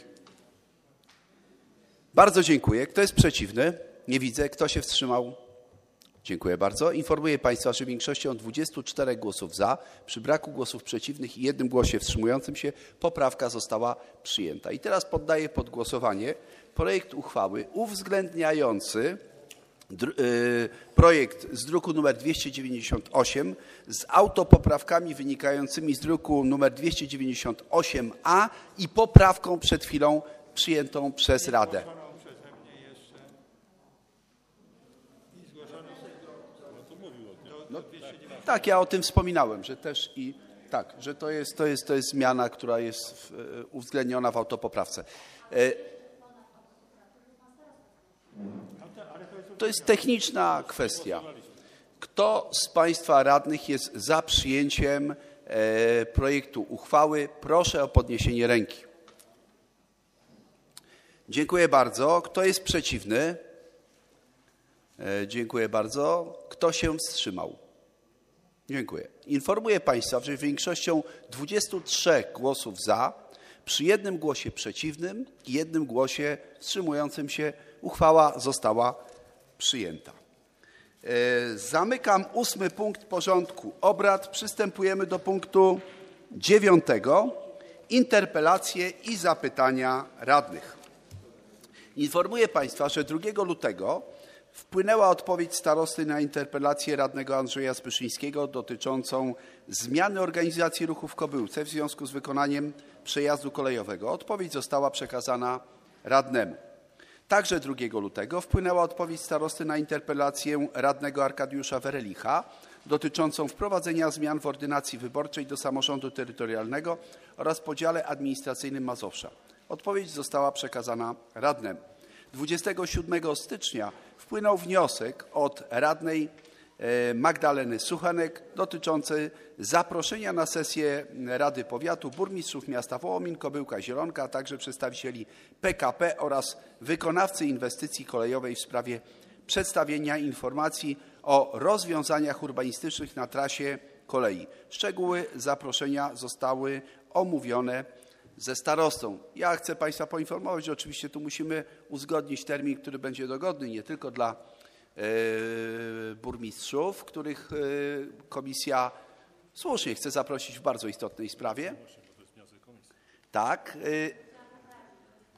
Bardzo dziękuję. Kto jest przeciwny? Nie widzę. Kto się wstrzymał? Dziękuję bardzo. Informuję Państwa, że większością 24 głosów za, przy braku głosów przeciwnych i 1 głosie wstrzymującym się, poprawka została przyjęta. I teraz poddaję pod głosowanie projekt uchwały uwzględniający projekt z druku nr 298 z autopoprawkami wynikającymi z druku nr 298a i poprawką przed chwilą przyjętą przez Radę. No, tak, ja o tym wspominałem, że też i tak, że to jest zmiana, która jest uwzględniona w autopoprawce. To jest techniczna kwestia. Kto z Państwa radnych jest za przyjęciem projektu uchwały? Proszę o podniesienie ręki. Dziękuję bardzo. Kto jest przeciwny? Dziękuję bardzo. Kto się wstrzymał? Dziękuję. Informuję Państwa, że większością 23 głosów za, przy 1 głosie przeciwnym i 1 głosie wstrzymującym się uchwała została przyjęta. Zamykam 8. punkt porządku obrad. Przystępujemy do punktu 9. Interpelacje i zapytania radnych. Informuję Państwa, że 2 lutego wpłynęła odpowiedź starosty na interpelację radnego Andrzeja Spyszyńskiego dotyczącą zmiany organizacji ruchu w Kobyłce w związku z wykonaniem przejazdu kolejowego. Odpowiedź została przekazana radnemu. Także 2 lutego wpłynęła odpowiedź starosty na interpelację radnego Arkadiusza Werelicha dotyczącą wprowadzenia zmian w ordynacji wyborczej do samorządu terytorialnego oraz podziale administracyjnym Mazowsza. Odpowiedź została przekazana radnemu. 27 stycznia wpłynął wniosek od radnej Magdaleny Suchanek dotyczący zaproszenia na sesję Rady Powiatu burmistrzów miasta Wołomin, Kobyłka, Zielonka, a także przedstawicieli PKP oraz wykonawcy inwestycji kolejowej w sprawie przedstawienia informacji o rozwiązaniach urbanistycznych na trasie kolei. Szczegóły zaproszenia zostały omówione ze starostą. Ja chcę Państwa poinformować, że oczywiście tu musimy uzgodnić termin, który będzie dogodny nie tylko dla burmistrzów, których komisja słusznie chce zaprosić w bardzo istotnej sprawie. Tak.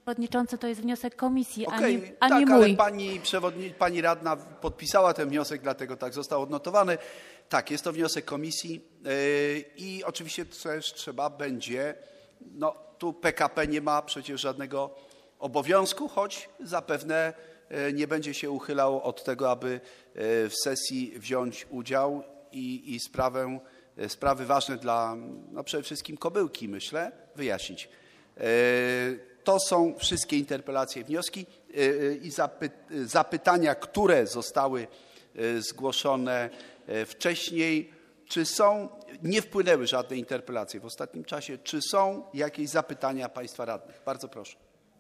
Przewodniczący, to jest wniosek komisji, a Okej, nie tak, mój. ale pani radna podpisała ten wniosek, dlatego tak został odnotowany. Tak, jest to wniosek komisji i oczywiście też trzeba będzie, no tu PKP nie ma przecież żadnego obowiązku, choć zapewne nie będzie się uchylał od tego, aby w sesji wziąć udział i sprawy ważne dla no przede wszystkim Kobyłki, myślę, wyjaśnić. To są wszystkie interpelacje, wnioski i zapytania, które zostały zgłoszone wcześniej. Czy nie wpłynęły żadne interpelacje w ostatnim czasie, czy są jakieś zapytania państwa radnych? Bardzo proszę.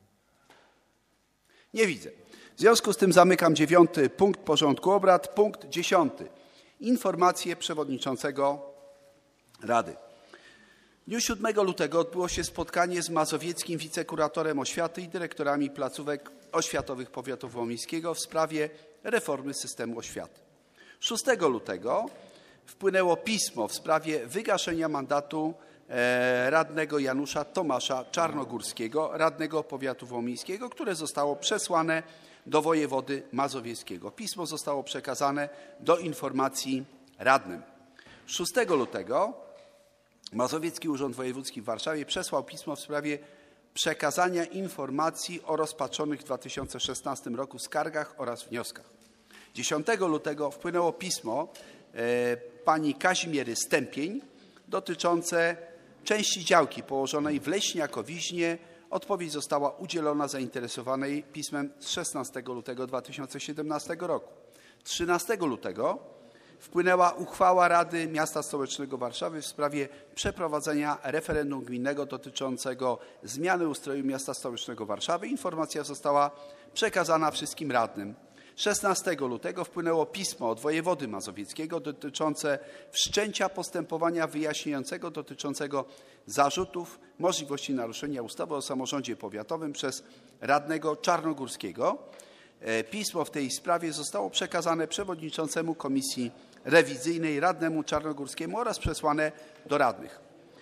Nie widzę. W związku z tym zamykam 9. punkt porządku obrad. Punkt 10. Informacje przewodniczącego Rady. W dniu 7 lutego odbyło się spotkanie z mazowieckim wicekuratorem oświaty i dyrektorami placówek oświatowych powiatu wołomińskiego w sprawie reformy systemu oświaty. 6 lutego wpłynęło pismo w sprawie wygaszenia mandatu radnego Janusza Tomasza Czarnogórskiego, radnego powiatu wołomińskiego, które zostało przesłane do wojewody mazowieckiego. Pismo zostało przekazane do informacji radnym. 6 lutego Mazowiecki Urząd Wojewódzki w Warszawie przesłał pismo w sprawie przekazania informacji o rozpatrzonych w 2016 roku skargach oraz wnioskach. 10 lutego wpłynęło pismo pani Kazimiery Stępień dotyczące części działki położonej w Leśniakowiźnie. Odpowiedź została udzielona zainteresowanej pismem z 16 lutego 2017 roku. 13 lutego wpłynęła uchwała Rady Miasta Stołecznego Warszawy w sprawie przeprowadzenia referendum gminnego dotyczącego zmiany ustroju Miasta Stołecznego Warszawy. Informacja została przekazana wszystkim radnym. 16 lutego wpłynęło pismo od wojewody mazowieckiego dotyczące wszczęcia postępowania wyjaśniającego dotyczącego zarzutów możliwości naruszenia ustawy o samorządzie powiatowym przez radnego Czarnogórskiego. Pismo w tej sprawie zostało przekazane przewodniczącemu Komisji Rewizyjnej, radnemu Czarnogórskiemu oraz przesłane do radnych.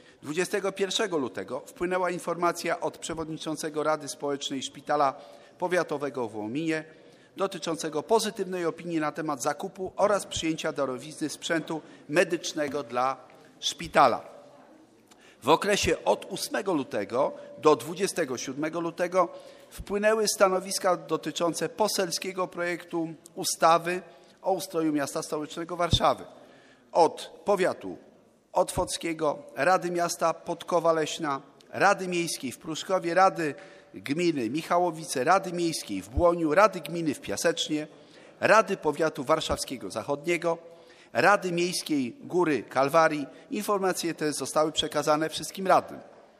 21 lutego wpłynęła informacja od przewodniczącego Rady Społecznej Szpitala Powiatowego w Wołominie dotyczącego pozytywnej opinii na temat zakupu oraz przyjęcia darowizny sprzętu medycznego dla szpitala. W okresie od 8 lutego do 27 lutego wpłynęły stanowiska dotyczące poselskiego projektu ustawy o ustroju Miasta Stołecznego Warszawy od powiatu otwockiego, Rady Miasta Podkowa Leśna, Rady Miejskiej w Pruszkowie, Rady Gminy Michałowice, Rady Miejskiej w Błoniu, Rady Gminy w Piasecznie, Rady Powiatu Warszawskiego Zachodniego, Rady Miejskiej Góry Kalwarii. Informacje te zostały przekazane wszystkim radnym.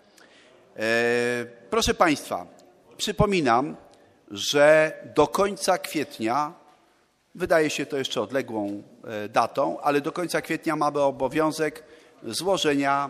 Proszę Państwa, przypominam, że do końca kwietnia, wydaje się to jeszcze odległą datą, ale do końca kwietnia mamy obowiązek złożenia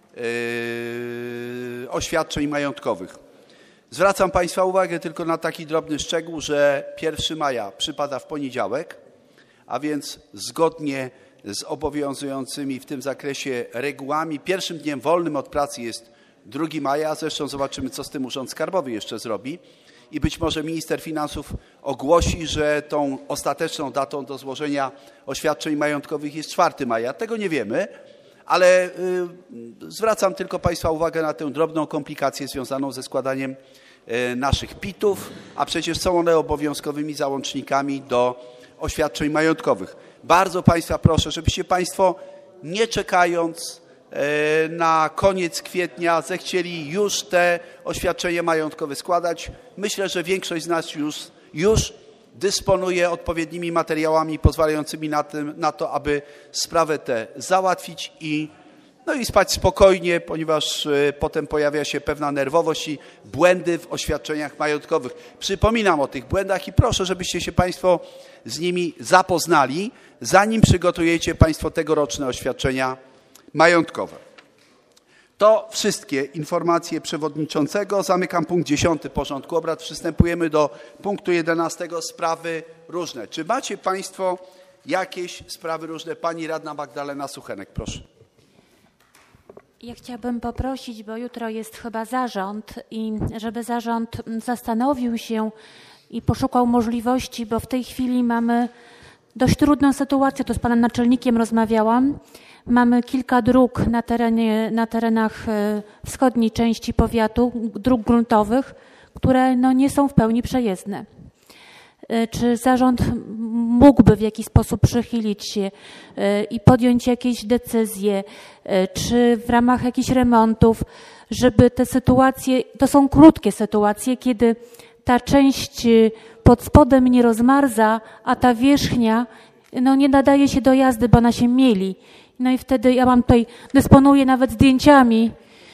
oświadczeń majątkowych. Zwracam Państwa uwagę tylko na taki drobny szczegół, że 1 maja przypada w poniedziałek, a więc zgodnie z obowiązującymi w tym zakresie regułami pierwszym dniem wolnym od pracy jest 2 maja, zresztą zobaczymy, co z tym Urząd Skarbowy jeszcze zrobi i być może minister finansów ogłosi, że tą ostateczną datą do złożenia oświadczeń majątkowych jest 4 maja. Tego nie wiemy, ale zwracam tylko Państwa uwagę na tę drobną komplikację związaną ze składaniem naszych PIT-ów, a przecież są one obowiązkowymi załącznikami do oświadczeń majątkowych. Bardzo Państwa proszę, żebyście Państwo nie czekając na koniec kwietnia zechcieli już te oświadczenia majątkowe składać. Myślę, że większość z nas już dysponuje odpowiednimi materiałami pozwalającymi na to, aby sprawę tę załatwić i spać spokojnie, ponieważ potem pojawia się pewna nerwowość i błędy w oświadczeniach majątkowych. Przypominam o tych błędach i proszę, żebyście się Państwo z nimi zapoznali, zanim przygotujecie Państwo tegoroczne oświadczenia majątkowe. To wszystkie informacje przewodniczącego. Zamykam punkt 10 porządku obrad. Przystępujemy do punktu 11. Sprawy różne. Czy macie Państwo jakieś sprawy różne? Pani radna Magdalena Suchenek, proszę. Ja chciałabym poprosić, bo jutro jest chyba zarząd i żeby zarząd zastanowił się i poszukał możliwości, bo w tej chwili mamy dość trudną sytuację, to z panem naczelnikiem rozmawiałam. Mamy kilka dróg na terenach wschodniej części powiatu, dróg gruntowych, które nie są w pełni przejezdne. Czy zarząd mógłby w jakiś sposób przychylić się i podjąć jakieś decyzje, czy w ramach jakichś remontów, żeby te sytuacje, to są krótkie sytuacje, kiedy ta część pod spodem nie rozmarza, a ta wierzchnia nie nadaje się do jazdy, bo ona się mieli. No i wtedy ja dysponuję nawet zdjęciami.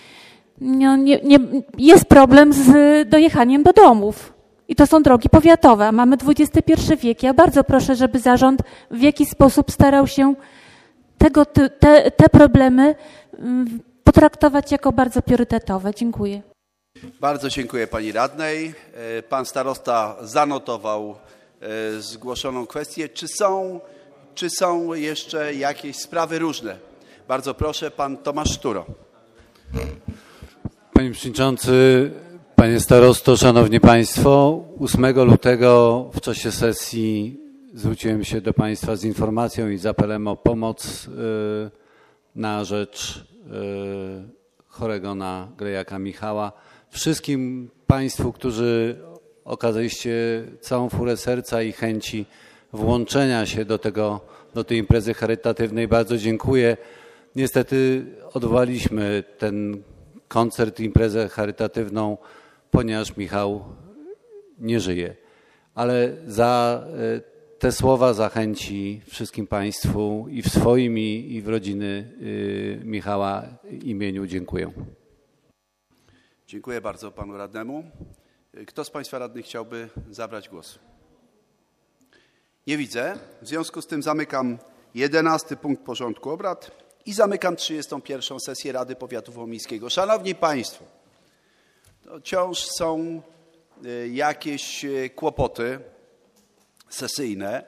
Jest problem z dojechaniem do domów. I to są drogi powiatowe, a mamy XXI wiek. Ja bardzo proszę, żeby zarząd w jakiś sposób starał się te problemy potraktować jako bardzo priorytetowe. Dziękuję. Bardzo dziękuję pani radnej. Pan starosta zanotował zgłoszoną kwestię. Czy są jeszcze jakieś sprawy różne? Bardzo proszę, pan Tomasz Szturo. Panie Przewodniczący, Panie Starosto, Szanowni Państwo, 8 lutego w czasie sesji zwróciłem się do Państwa z informacją i z apelem o pomoc na rzecz chorego na Grejaka Michała. Wszystkim Państwu, którzy okazaliście całą furę serca i chęci włączenia się do tej imprezy charytatywnej, bardzo dziękuję. Niestety odwołaliśmy ten koncert, imprezę charytatywną, ponieważ Michał nie żyje. Ale za te słowa zachęci wszystkim Państwu i w swoim, i w rodziny Michała imieniu dziękuję. Dziękuję bardzo panu radnemu. Kto z państwa radnych chciałby zabrać głos? Nie widzę. W związku z tym zamykam 11 punkt porządku obrad i zamykam 31. sesję Rady Powiatu Wołomińskiego. Szanowni Państwo, to wciąż są jakieś kłopoty sesyjne.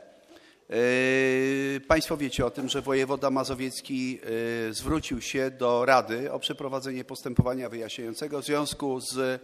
Państwo wiecie o tym, że wojewoda mazowiecki zwrócił się do Rady o przeprowadzenie postępowania wyjaśniającego w związku z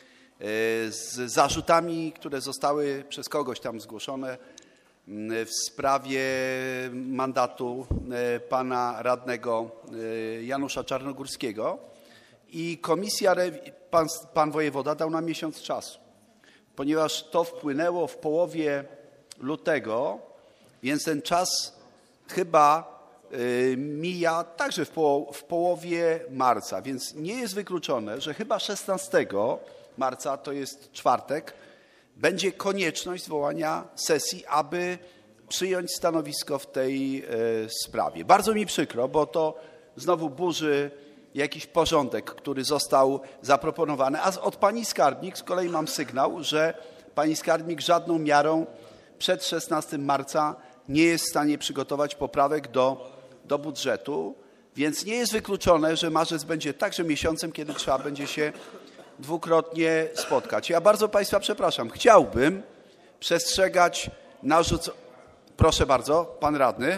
zarzutami, które zostały przez kogoś tam zgłoszone w sprawie mandatu pana radnego Janusza Czarnogórskiego i komisja, pan wojewoda dał nam miesiąc czasu, ponieważ to wpłynęło w połowie lutego, więc ten czas chyba mija także w połowie marca, więc nie jest wykluczone, że chyba 16 marca, to jest czwartek, będzie konieczność zwołania sesji, aby przyjąć stanowisko w tej sprawie. Bardzo mi przykro, bo to znowu burzy jakiś porządek, który został zaproponowany, a od pani skarbnik z kolei mam sygnał, że pani skarbnik żadną miarą przed 16 marca nie jest w stanie przygotować poprawek do budżetu, więc nie jest wykluczone, że marzec będzie także miesiącem, kiedy trzeba będzie się dwukrotnie spotkać. Ja bardzo państwa przepraszam, chciałbym przestrzegać Proszę bardzo, pan radny.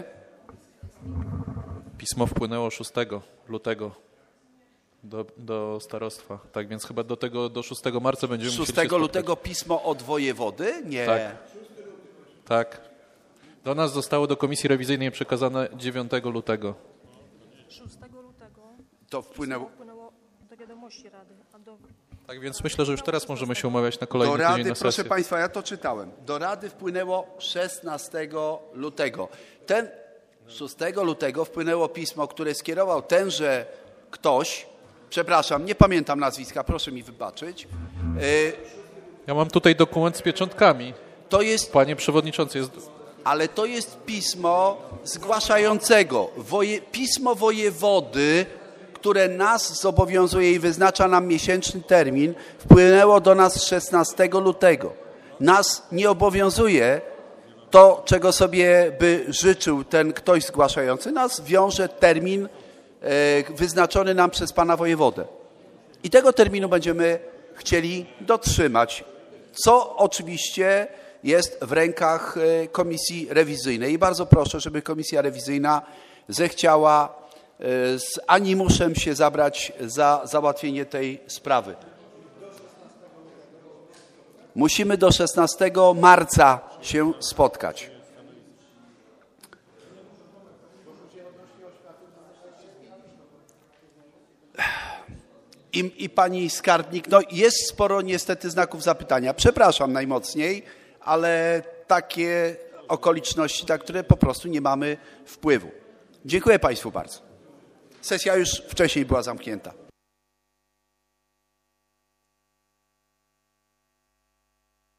Pismo wpłynęło 6 lutego do starostwa, tak więc chyba do 6 marca będziemy musieli się spotkać. 6 lutego pismo od wojewody? Nie. Tak. Do nas zostało do komisji rewizyjnej przekazane 9 lutego. 6 lutego to wpłynęło do wiadomości Rady. Tak więc myślę, że już teraz możemy się umawiać na kolejny tydzień na sesję. Proszę państwa, ja to czytałem. Do Rady wpłynęło 16 lutego. 6 lutego wpłynęło pismo, które skierował tenże ktoś, przepraszam, nie pamiętam nazwiska, proszę mi wybaczyć. Ja mam tutaj dokument z pieczątkami. To jest, panie przewodniczący, ale to jest pismo zgłaszającego, pismo wojewody, które nas zobowiązuje i wyznacza nam miesięczny termin, wpłynęło do nas 16 lutego. Nas nie obowiązuje to, czego sobie by życzył ten ktoś zgłaszający. Nas wiąże termin wyznaczony nam przez pana wojewodę. I tego terminu będziemy chcieli dotrzymać, co oczywiście jest w rękach komisji rewizyjnej. I bardzo proszę, żeby komisja rewizyjna zechciała z animuszem się zabrać za załatwienie tej sprawy. Musimy do 16 marca się spotkać. I pani skarbnik, no jest sporo niestety znaków zapytania. Przepraszam najmocniej, ale takie okoliczności, na które po prostu nie mamy wpływu. Dziękuję państwu bardzo. Sesja już wcześniej była zamknięta.